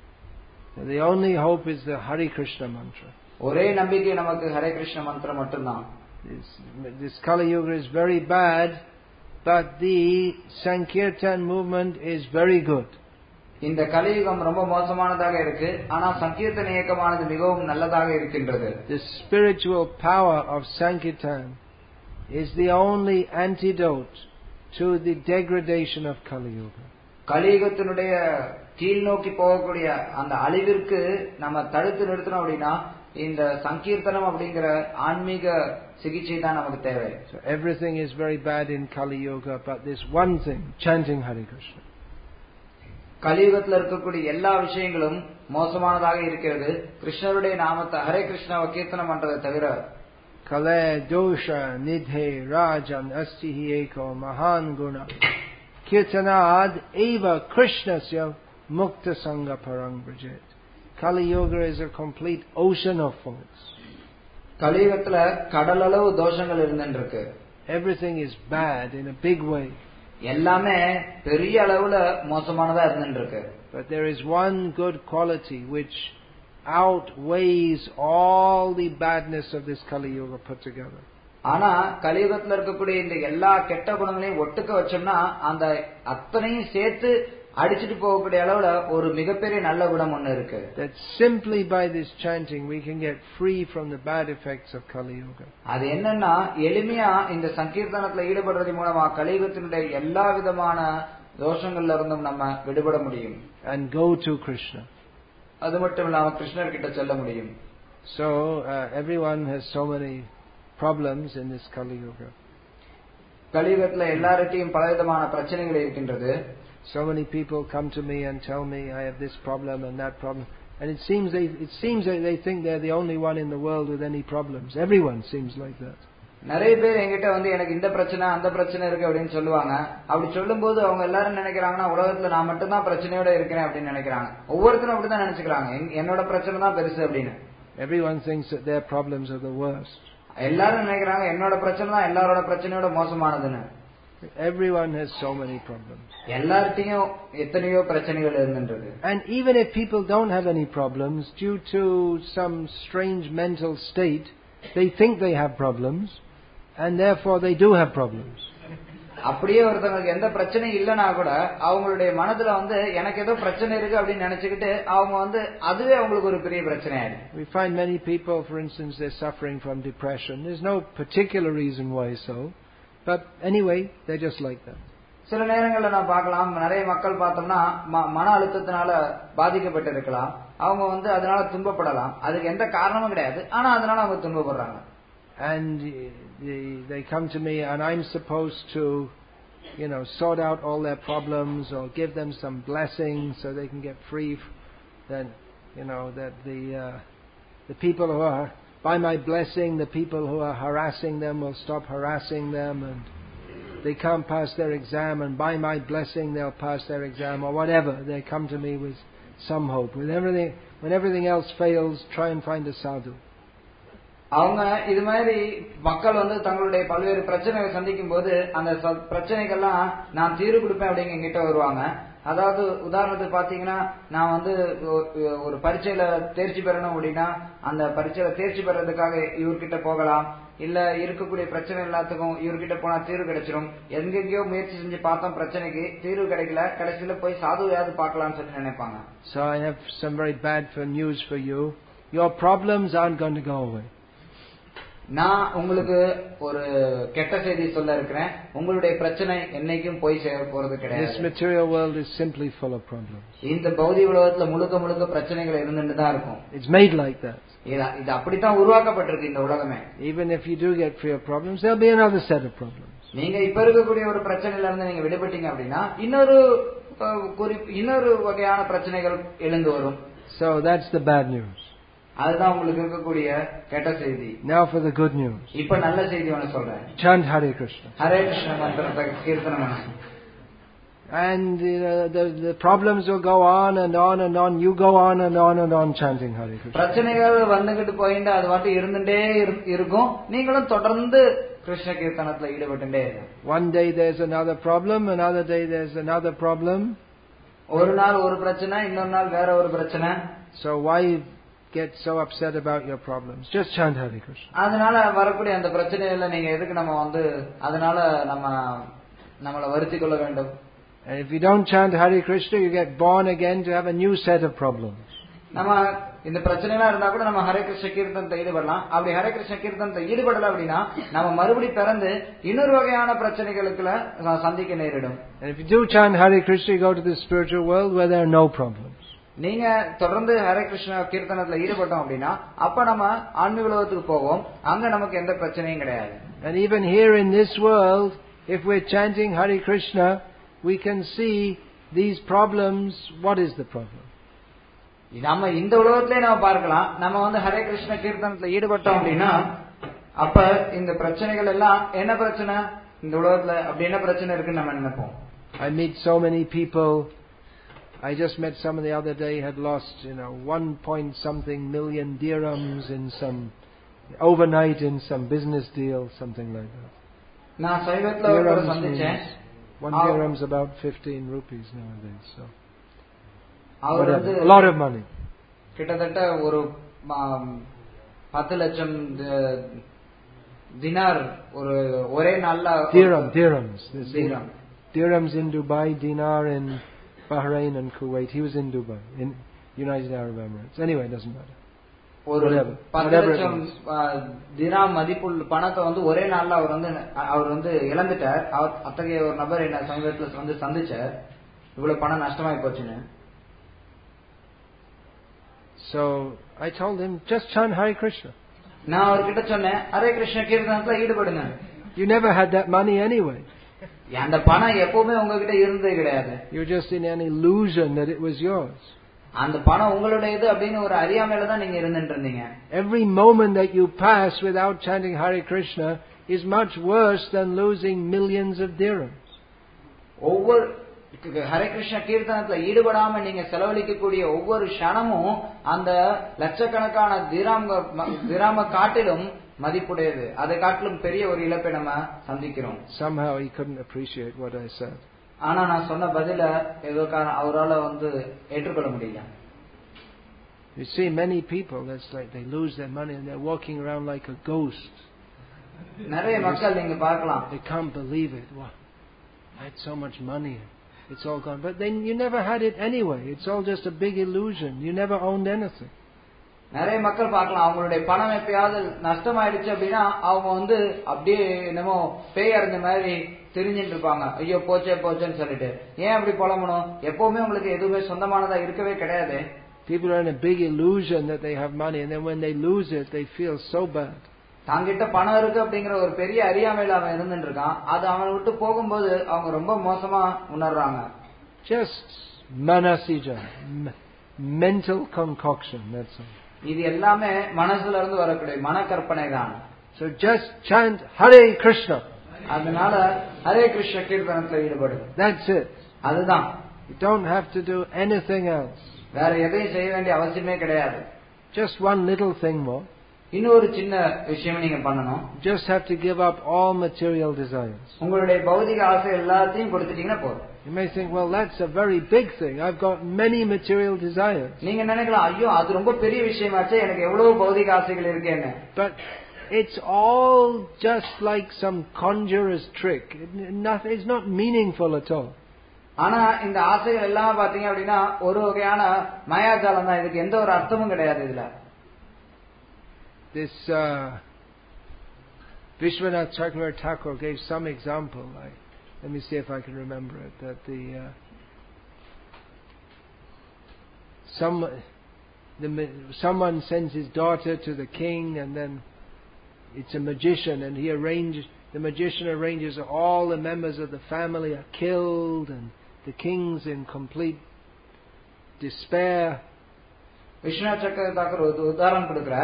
The only hope is the Hare Krishna mantra. ஒரே நம்பிக்கை நமக்கு ஹரே கிருஷ்ண மந்திரம் மட்டும்தான். This Kali Yuga is very bad, but the Sankirtan movement is very good. இந்த கலியுகம் ரொம்ப மோசமானதாக இருக்கு, ஆனா சங்கீர்த்தன இயக்கமானது மிகவும் நல்லதாக இருக்கின்றது. The spiritual power of Sankirtan is the only antidote to the degradation of Kali Yuga. கலியுகத்தினுடைய கீழ் நோக்கி போகக்கூடிய அந்த அழிவிற்கு நம்ம தடுத்து நிறுத்தணும் அப்படின்னா இந்த சங்கீர்த்தனம் அப்படிங்கிற ஆன்மீக சிகிச்சை தான் நமக்கு தேவை. So everything is very bad in Kali Yuga, but this one thing, chanting Hare Krishna. கலியுகத்தில் இருக்கக்கூடிய எல்லா விஷயங்களும் மோசமானதாக இருக்கிறது. கிருஷ்ணருடைய நாமத்தை ஹரே கிருஷ்ணாவை கீர்த்தனம் பண்றதை தவிர. Kale dosha nidhe rajan astihi eko mahan guna kirtanad eva krishnasya mukta sangha parang brajet. Kali Yuga is a complete ocean of faults. கலியுகத்துல கடலளவு தோஷங்கள் இருந்துருக்கு. Everything is bad in a big way. எல்லாமே பெரிய அளவுல மோசமானதா இருந்துருக்கு. But there is one good quality which outweighs all the badness of this Kali Yuga put together. ஆனா கலியுகத்துல இருக்கக்கூடிய இந்த எல்லா கெட்ட குணங்களையும் ஒட்டுக்க வச்சோம்னா அந்த அத்தனையும் சேர்த்து அடிச்சிட்டு போகக்கூடிய அளவுல ஒரு மிகப்பெரிய நல்ல குணம் ஒண்ணு இருக்கு. That simply by this chanting we can get free from the bad effects of Kali Yuga. அது என்னன்னா எளிமையா இந்த சங்கீர்த்தனத்துல ஈடுபடுறது மூலமா கலியுகத்தினுடைய எல்லா விதமான தோஷங்கள்ல இருந்தும் நம்ம விடுபட முடியும். And go to Krishna. அது மட்டும் இல்லாம கிருஷ்ணர் கிட்ட செல்ல முடியும். So everyone has so many problems in this Kali Yuga. கலியுகத்துல எல்லார்கிட்டயும் பலவிதமான பிரச்சனைகள் இருக்கின்றது. So many people come to me and tell me I have this problem and that problem, and it seems they think they're the only one in the world with any problems. Everyone seems like that. நிறைய பேர் என்கிட்ட வந்து எனக்கு இந்த பிரச்சனை அந்த பிரச்சனை இருக்கு அப்படின்னு சொல்லுவாங்க. அப்படி சொல்லும்போது அவங்க எல்லாரும் நினைக்கிறாங்கன்னா உலகத்துல நான் மட்டும் தான் பிரச்சனையோட இருக்கிறேன் அப்படின்னு நினைக்கிறாங்க. ஒவ்வொருத்தரும் அப்படிதான் நினைச்சுக்கிறாங்க, என்னோட பிரச்சனை தான் பெருசு அப்படின்னு. Everyone thinks that their problems are the worst. எல்லாரும் நினைக்கிறாங்க என்னோட பிரச்சனை தான் எல்லாரோட பிரச்சனையோட மோசமானதுன்னு. Everyone has so many problems. எல்லார்ட்டையும் எத்தனையோ பிரச்சனைகள் இருக்கின்றது. And even if people don't have any problems due to some strange mental state, they think they have problems and therefore they do have problems. அப்படியே ஒருத்தங்களுக்கு எந்த பிரச்சனையும் இல்லனா கூட அவங்களுடைய மனதுல வந்து எனக்கு ஏதோ பிரச்சனை இருக்கு அப்படி நினைச்சிட்டு அவங்க வந்து அதுவே அவங்களுக்கு ஒரு பெரிய பிரச்சனை ஆயிடும். We find many people, for instance, they're suffering from depression. There's no particular reason why so. But anyway, they're just like that. சில நேரங்கள்ல நான் பார்க்கலாம், நிறைய மக்கள் பார்த்தோம்னா மன அழுத்தத்தினால பாதிக்கப்பட்டிருக்கலாம், அவங்க வந்து அதனால துன்பப்படலாம். அதுக்கு எந்த காரணமும் கிடையாது, ஆனா அதனால அவங்க துன்பப்படுறாங்க. And they come to me and I'm supposed to, sort out all their problems or give them some blessings so they can get free. Then, that the people who are, by my blessing, the people who are harassing them will stop harassing them, and they can't pass their exam, and by my blessing they'll pass their exam, or whatever. They come to me with some hope. When everything else fails, try and find a sadhu. அவங்க இது மாதிரி மக்கள் வந்து தங்களுடைய பல்வேறு பிரச்சனைகளை சந்திக்கும் போது அந்த பிரச்சனைகள்லாம் நான் தீர்வு கொடுப்பேன் அப்படிங்க என்கிட்ட வருவாங்க. அதாவது உதாரணத்துக்கு பாத்தீங்கன்னா, நான் வந்து ஒரு பரீட்சையில தேர்ச்சி பெறணும் அப்படின்னா அந்த பரீட்சையில தேர்ச்சி பெறதுக்காக இவர்கிட்ட போகலாம், இல்ல இருக்கக்கூடிய பிரச்சனை எல்லாத்துக்கும் இவர்கிட்ட போனா தீர்வு கிடைச்சிடும். எங்கெங்கயோ முயற்சி செஞ்சு பார்த்தோம், பிரச்சனைக்கு தீர்வு கிடைக்கல, கடைசியில போய் சாதுவையாவது பார்க்கலாம்னு சொல்லி நினைப்பாங்க. So I have some very bad news for you. Your problems aren't going to go away. நான் உங்களுக்கு ஒரு கெட்ட செய்தி சொல்ல இருக்கிறேன், உங்களுடைய பிரச்சனை என்னைக்கும் போய் சேர போறது கிடையாது. This material world is simply full of problems. இந்த பௌதிக உலகத்துல முழுக்க முழுக்க பிரச்சனைகள் இருந்துட்டு தான் இருக்கும். It's made like that. இது அப்படித்தான் உருவாக்கப்பட்டிருக்கு இந்த உலகமே. Even if you do get free of problems, there'll be another set of problems. நீங்க இப்ப இருக்கக்கூடிய ஒரு பிரச்சனையில இருந்து நீங்க விடுபட்டீங்க அப்படின்னா இன்னொரு வகையான பிரச்சனைகள் எழுந்து வரும். So that's the bad news. அதுதான் உங்களுக்கு இருக்கக்கூடிய கெட்ட செய்தி. Now for the good news. இப்ப நல்ல செய்தி ஒன்னு சொல்றேன். Chant Hare Krishna. Hare Krishna மந்திரத்தை கீர்த்தனம் பண்ணு. And the problems will go on and on and on. You go on and on and on chanting Hare Krishna. பிரச்சனைகள் வந்துகிட்டு போயிட்டு அது வாட்டி இருந்துட்டே இருக்கும். நீங்களும் தொடர்ந்து கிருஷ்ண கீர்த்தனத்துல ஈடுபட்டுட்டே இருங்க. One day there's another problem, another day there's another problem. ஒரு நாள் ஒரு பிரச்சனை, இன்னொரு நாள் வேற ஒரு பிரச்சனை. So why get so upset about your problems? Just chant Hare Krishna. அதனால வரக்கூடிய அந்த பிரச்சனையில நீங்க எதுக்கு அதனால நம்மள வருத்திக் கொள்ள வேண்டும்? And if you don't chant Hare Krishna, you get born again to have a new set of problems. நம்ம இந்த பிரச்சனைலாம் இருந்தா கூட நம்ம ஹரே கிருஷ்ண கீர்த்தனத்தை ஈடுபடலாம். அப்படி ஹரே கிருஷ்ண கீர்த்தனத்தை ஈடுபடல அப்படின்னா நம்ம மறுபடி பிறந்து இன்னொரு வகையான பிரச்சனைகளுக்குள்ள சந்திக்க நேரிடும். And if you do chant Hare Krishna, you go to the spiritual world where there are no problems. நீங்க தொடர்ந்து ஹரே கிருஷ்ண கீர்த்தனத்துல ஈடுபட்டோம் அப்படின்னா அப்ப நம்ம ஆன்மீக உலகத்துக்கு போவோம். அங்க நமக்கு எந்த பிரச்சனையும் கிடையாது. And even here in this world, if we're chanting Hare Krishna, we can see these problems. What is the problem? நம்ம இந்த உலகத்திலே நம்ம பார்க்கலாம். நம்ம ஹரே கிருஷ்ண கீர்த்தனத்துல ஈடுபட்டோம் அப்படின்னா அப்ப இந்த பிரச்சனைகள் எல்லாம் என்ன பிரச்சனை இந்த உலகத்துல அப்படி என்ன பிரச்சனை இருக்குன்னு நம்ம நினைப்போம். I meet so many people. I just met someone the other day had lost 1 million dirhams in some overnight in some business deal, something like that. நான் சைவத்துல ஒரு சந்திச்சேன். 1 dirham is about 15 rupees nowadays. So a lot of money. கிட்டத்தட்ட ஒரு 10 லட்சம் dinar ஒரே நாள்ல dirhams in Dubai, dinar in Bahrain and Kuwait. He was in Dubai, in United Arab Emirates. Anyway, it doesn't matter. ஒரு 10 லட்சம் dinar மதிப்புள்ள பணத்தை ஒரே நாள்ல அவர் இழந்துட்டார். அத்தகைய ஒரு நபர் என்ன சமீபத்துல சந்திச்சார். இவ்வளவு பணம் நஷ்டமாயி போச்சுன்னு. So I told him, just chant Hare Krishna. நான் அவர்கிட்ட சொன்னேன், Hare Krishna கீர்த்தனத்துல ஈடுபடுங்க. You never had that money anyway. அந்த பணம் எப்பவுமே உங்ககிட்ட இருந்தே கிடையாது. You're just in an illusion that it was yours. அந்த பணம் உங்களுடையது அப்படின்னு ஒரு அறியாமையில தான் நீங்க இருந்துட்டு இருந்தீங்க. Every moment that you pass without chanting Hare Krishna is much worse than losing millions of dirhams. ஒவ்வொரு ஹரே கிருஷ்ண கீர்த்தனத்துல ஈடுபடாம நீங்க செலவழிக்கக்கூடிய ஒவ்வொரு க்ஷணமும் அந்த லட்சக்கணக்கான திராம காட்டிலும் மதிப்புடையது. அதை காட்டிலும் பெரிய ஒரு இழப்பை நம்ம சந்திக்கிறோம். Somehow he couldn't appreciate what I said. ஆனா நான் சொன்ன பதில ஏதோ அவரால ஏற்றுக்கொள்ள முடியல. You see many people, that's like they lose their money and they're walking around like a ghost. நிறைய மக்கள் நீங்க பார்க்கலாம். They can't believe it. Wow, I had so much money. It's all gone. But then you never had it anyway. It's all just a big illusion. You never owned anything. நிறைய மக்கள் பார்க்கலாம். அவங்களுடைய பணம் எப்பயாவது நஷ்டமாயிடுச்சு அப்படின்னா அவங்க அப்படியே என்னமோ பேய் அறிஞ்ச மாதிரி தெரிஞ்சிட்டு இருப்பாங்க. ஐயோ போச்சேன்னு சொல்லிட்டு. ஏன் அப்படி புலம்பணும்? எப்பவுமே உங்களுக்கு எதுவுமே சொந்தமானதா இருக்கவே கிடையாது. People are in a big illusion that they have money, and then when they lose it, they feel so bad. தாங்கிட்ட பணம் இருக்கு அப்படிங்கிற ஒரு பெரிய அறியாமையில அவன் இருந்துட்டு இருக்கான். அது அவனை விட்டு போகும்போது அவங்க ரொம்ப மோசமா உணர்றாங்க. Just manasija, mental concoction, that's all. இது எல்லாமே மனசுல இருந்து வரக்கூடிய மனக்கற்பனை தான். So just chant Hare Krishna. அதனால ஹரே கிருஷ்ண கீர்த்தனத்துல ஈடுபடு. That's it. அதுதான். You don't have to do anything else. வேற எதையும் செய்ய வேண்டிய அவசியமே கிடையாது. Just one little thing more. இன்னொரு சின்ன விஷயம் நீங்க பண்ணணும். Just have to give up all material desires. உங்களுடைய பௌதிக ஆசை எல்லாத்தையும் கொடுத்துட்டீங்கன்னா போதும். You may think, well, that's a very big thing. I've got many material desires. நீங்க நினைக்கலாம், ஐயோ அது ரொம்ப பெரிய விஷயமாச்சே, எனக்கு எவ்வளவு பௌதிக ஆசைகள் இருக்கேன்னு. But it's all just like some conjurer's trick. It's not meaningful at all. ஆனா இந்த ஆசைகள் எல்லாம் பாத்தீங்க அப்படின்னா ஒரு வகையான மாயாஜாலம் தான். இதுக்கு எந்த ஒரு அர்த்தமும் கிடையாது இதுல. This Vishwanath Chakravarti Thakur gave some example. Let me see if I can remember it. That someone sends his daughter to the king, and then it's a magician, and the magician arranges all the members of the family are killed, and the king's in complete despair. Viswanath சக்கரவர்த்தி தாக்கூர் ஒரு உதாரணம் கொடுக்கிறார்.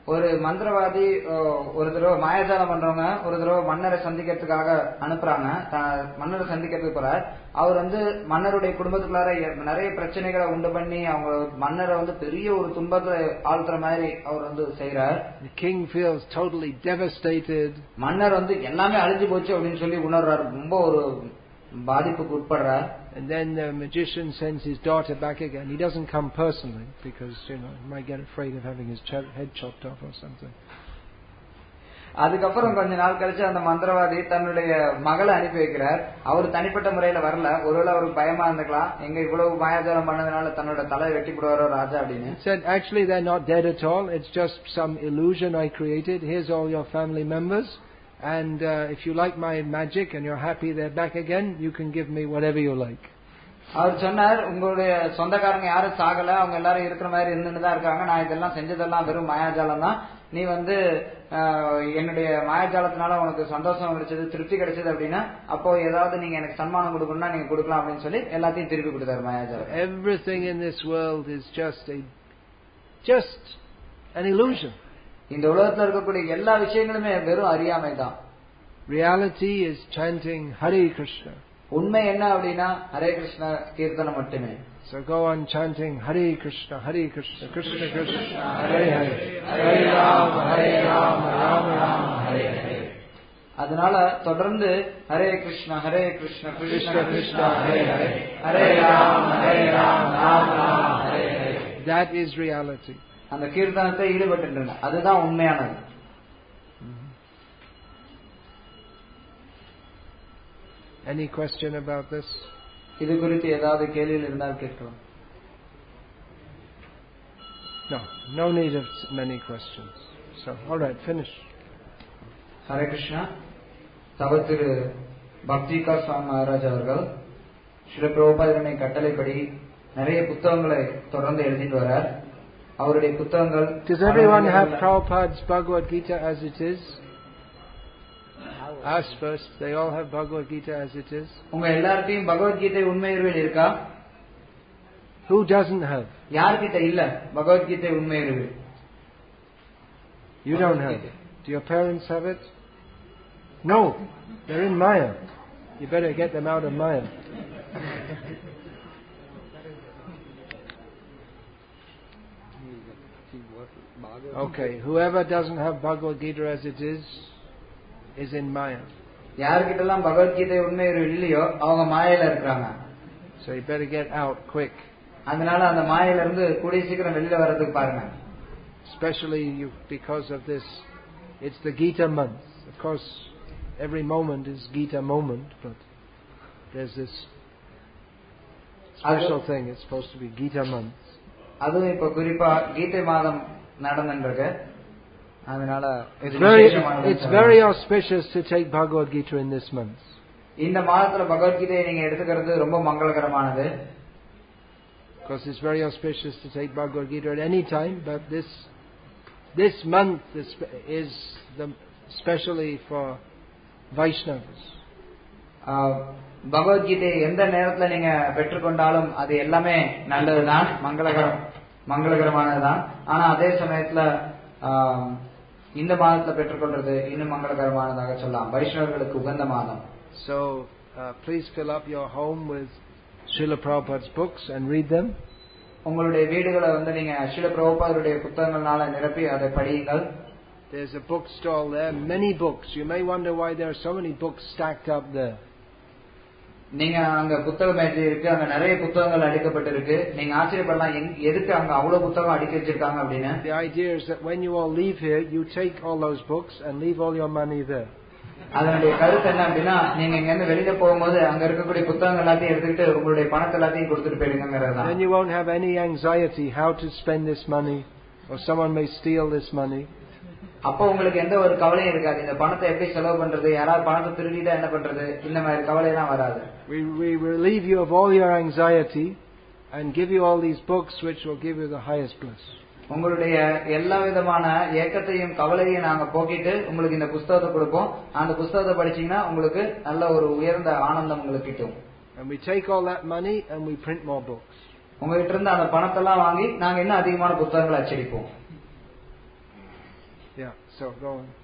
ஒரு மந்திரவாதி ஒரு தடவை மாயாஜாலம் பண்றவங்க ஒரு தடவை மன்னரை சந்திக்கிறதுக்காக அனுப்புறாங்க. மன்னரை சந்திக்கிறதுக்கு போறார். அவர் மன்னருடைய குடும்பத்துக்குள்ளார நிறைய பிரச்சனைகளை உண்டு பண்ணி அவங்க மன்னரை பெரிய ஒரு துன்பத்தை ஆழ்த்துற மாதிரி அவர் செய்யறார். King feels totally devastated. மன்னர் எல்லாமே அழிஞ்சு போச்சு அப்படின்னு சொல்லி உணர்றாரு. ரொம்ப ஒரு பாதிப்புக்கு உட்படுறார். And then the magician sends his daughter back again. He doesn't come personally because he might get afraid of having his head chopped off or something. அதுக்கப்புறம் கொஞ்ச நாள் கழிச்சு அந்த மந்திரவாதி தன்னுடைய மகளை அனுப்பி வைக்கிறார். அவர் தனிப்பட்ட முறையில வரல. ஒருவேளை அவருக்கு பயமா இருந்துக்கலாம், எங்க இவ்வளவு மாயாஜாலம் பண்ணதுனால தன்னோட தலை வெட்டி போடுவாரோ ராஜா அப்படின்னு. Said actually they're not dead at all. It's just some illusion I created. Here's all your family members. And if you like my magic and you're happy they're back again, you can give me whatever you like. அவர் சொன்னார், உங்களுடைய சொந்தக்காரங்க யாரும் சாகல, அவங்க எல்லாரும் இருக்கிற மாதிரி இருந்துதான் இருக்காங்க. நான் இதெல்லாம் செஞ்சதெல்லாம் வெறும் மாயாஜாலம் தான். நீ என்னுடைய மாயாஜாலத்தினால உனக்கு சந்தோஷம் கிடைச்சது, திருப்தி கிடைச்சது அப்படின்னா அப்போ ஏதாவது நீங்க எனக்கு சன்மானம் கொடுக்கணும்னா நீங்க கொடுக்கலாம் அப்படின்னு சொல்லி எல்லாத்தையும் திருப்பி கொடுத்தாரு மாயாஜாலம். Everything in this world is just an illusion. இந்த உலகத்துல இருக்கக்கூடிய எல்லா விஷயங்களுமே வெறும் அறியாமை தான். Reality is chanting Hare Krishna. உண்மை என்ன அப்படின்னா ஹரே கிருஷ்ண கீர்த்தனம் மட்டுமே. So go on chanting Hare Krishna, Hare Krishna, Krishna Krishna, Hare Hare, Hare Rama, Rama Rama, Hare Hare. அதனால தொடர்ந்து Hare Krishna Hare Krishna Krishna Krishna Hare Hare, Hare Rama Rama Rama Hare Hare. That is reality. அந்த கீர்த்தனத்தை ஈடுபட்டு அதுதான் உண்மையானது. Any question about this? இது குறித்து ஏதாவது கேள்விகள் இருந்தால் கேட்கலாம். No need of many questions. So, all right, finish. Hare Krishna. தவத்திரு பக்திகா சுவாமி மகாராஜ் அவர்கள் ஸ்ரீல பிரபுபாதருடைய கட்டளைப்படி நிறைய புத்தகங்களை தொடர்ந்து எழுதிட்டு வரார். அவருடைய புத்தகங்கள். Does everyone have Prabhupada's Bhagavad Gita as it is? Ask first. They all have Bhagavad Gita as it is. உங்க எல்லார்ட்டையும் பகவத் கீதை உண்மையுருவில் இருக்கா? Who doesn't have? யார்கிட்ட இல்ல Bhagavad Gita உண்மையுருவில்? You don't have it. Do your parents have it? No. They're in Maya. You better get them out of Maya. Okay. Whoever doesn't have Bhagavad Gita as it is in Maya. யார்கிட்டலாம் Bhagavad Gita உண்மையுருவில் இல்லையோ அவங்க மாயையில இருக்காங்க. So you better get out quick. அதனால அந்த மாயையில இருந்து கூடிய சீக்கிரம் வெளியில வர்றதுக்கு பாருங்க. Especially because of this, it's the Gita month. Of course, every moment is Gita moment, but there's this special thing. It's supposed to be Gita month. அதுவும் இப்ப குறிப்பா கீதை மாதம் நடந்துருக்கு. அதனால it's very auspicious to take Bhagavad Gita in this month. இந்த மாதத்துல பகவத் கீதையை நீங்க எடுத்துக்கிறது ரொம்ப மங்களகரமானது. Because it's very auspicious to take Bhagavad Gita at any time, but this month is especially for Vaishnavas. Bhagavad Gita எந்த நேரத்துல நீங்க பெற்றுக்கொண்டாலும் அது எல்லாமே நல்லதுதான், மங்களகரமானதுதான். ஆனா அதே சமயத்துல இந்த மாதத்துல பெற்றுக்கொள்றது இன்னும் மங்களகரமானதாக சொல்லலாம். வைஷ்ணவர்களுக்கு உகந்த மாதம். So please fill up your home with Srila Prabhupada's books and read them. உங்களுடைய வீடுகளை நீங்க ஸ்ரீல பிரபுபாதருடைய புத்தகங்களால நிரப்பி அதை படியுங்கள். There's a book stall there, many books. You may wonder why there are so many books stacked up there. நீங்க அங்க புத்தக மேஜை இருக்கு, அங்க நிறைய புத்தகங்கள் அடுக்கப்பட்டிருக்கு. நீங்க ஆச்சரியப்படலாம் எதுக்கு அங்க அவ்வளவு புத்தகம் அடுக்கி வச்சிருக்காங்க அப்படின்னு. The idea is that when you all leave here, you take all those books and leave all your money there. அதனுடைய கருத்து என்ன அப்படின்னா, நீங்க இங்க இருந்து வெளியில போகும்போது அங்க இருக்கக்கூடிய புத்தகங்கள் எல்லாத்தையும் எடுத்துக்கிட்டு உங்களுடைய பணத்தை எல்லாத்தையும் கொடுத்துட்டு போயிடுங்கிறது. Then you won't have any anxiety how to spend this money, or someone may steal this money. அப்போ உங்களுக்கு எந்த ஒரு கவலையும் இருக்காது. இந்த பணத்தை எப்படி செலவு பண்றது, யாராவது பணத்தை திருடிட்டா என்ன பண்றது, இந்த மாதிரி கவலை எல்லாம் வராது. We relieve you of all your anxiety and give you all these books which will give you the highest bliss. உங்களுடைய எல்லா விதமான ஏக்கத்தையும் கவலையையும் நாங்க போக்கிட்டு உங்களுக்கு இந்த புத்தகத்தை கொடுப்போம். அந்த புத்தகத்தை படிச்சீங்கன்னா உங்களுக்கு நல்ல ஒரு உயர்ந்த ஆனந்தம் உங்களுக்கு கிட்டும். And we take all that money and we print more books. உங்ககிட்ட இருந்து அந்த பணத்தை எல்லாம் வாங்கி நாங்க இன்னும் அதிகமான புத்தகங்களை அச்சடிப்போம். Yeah, so go on.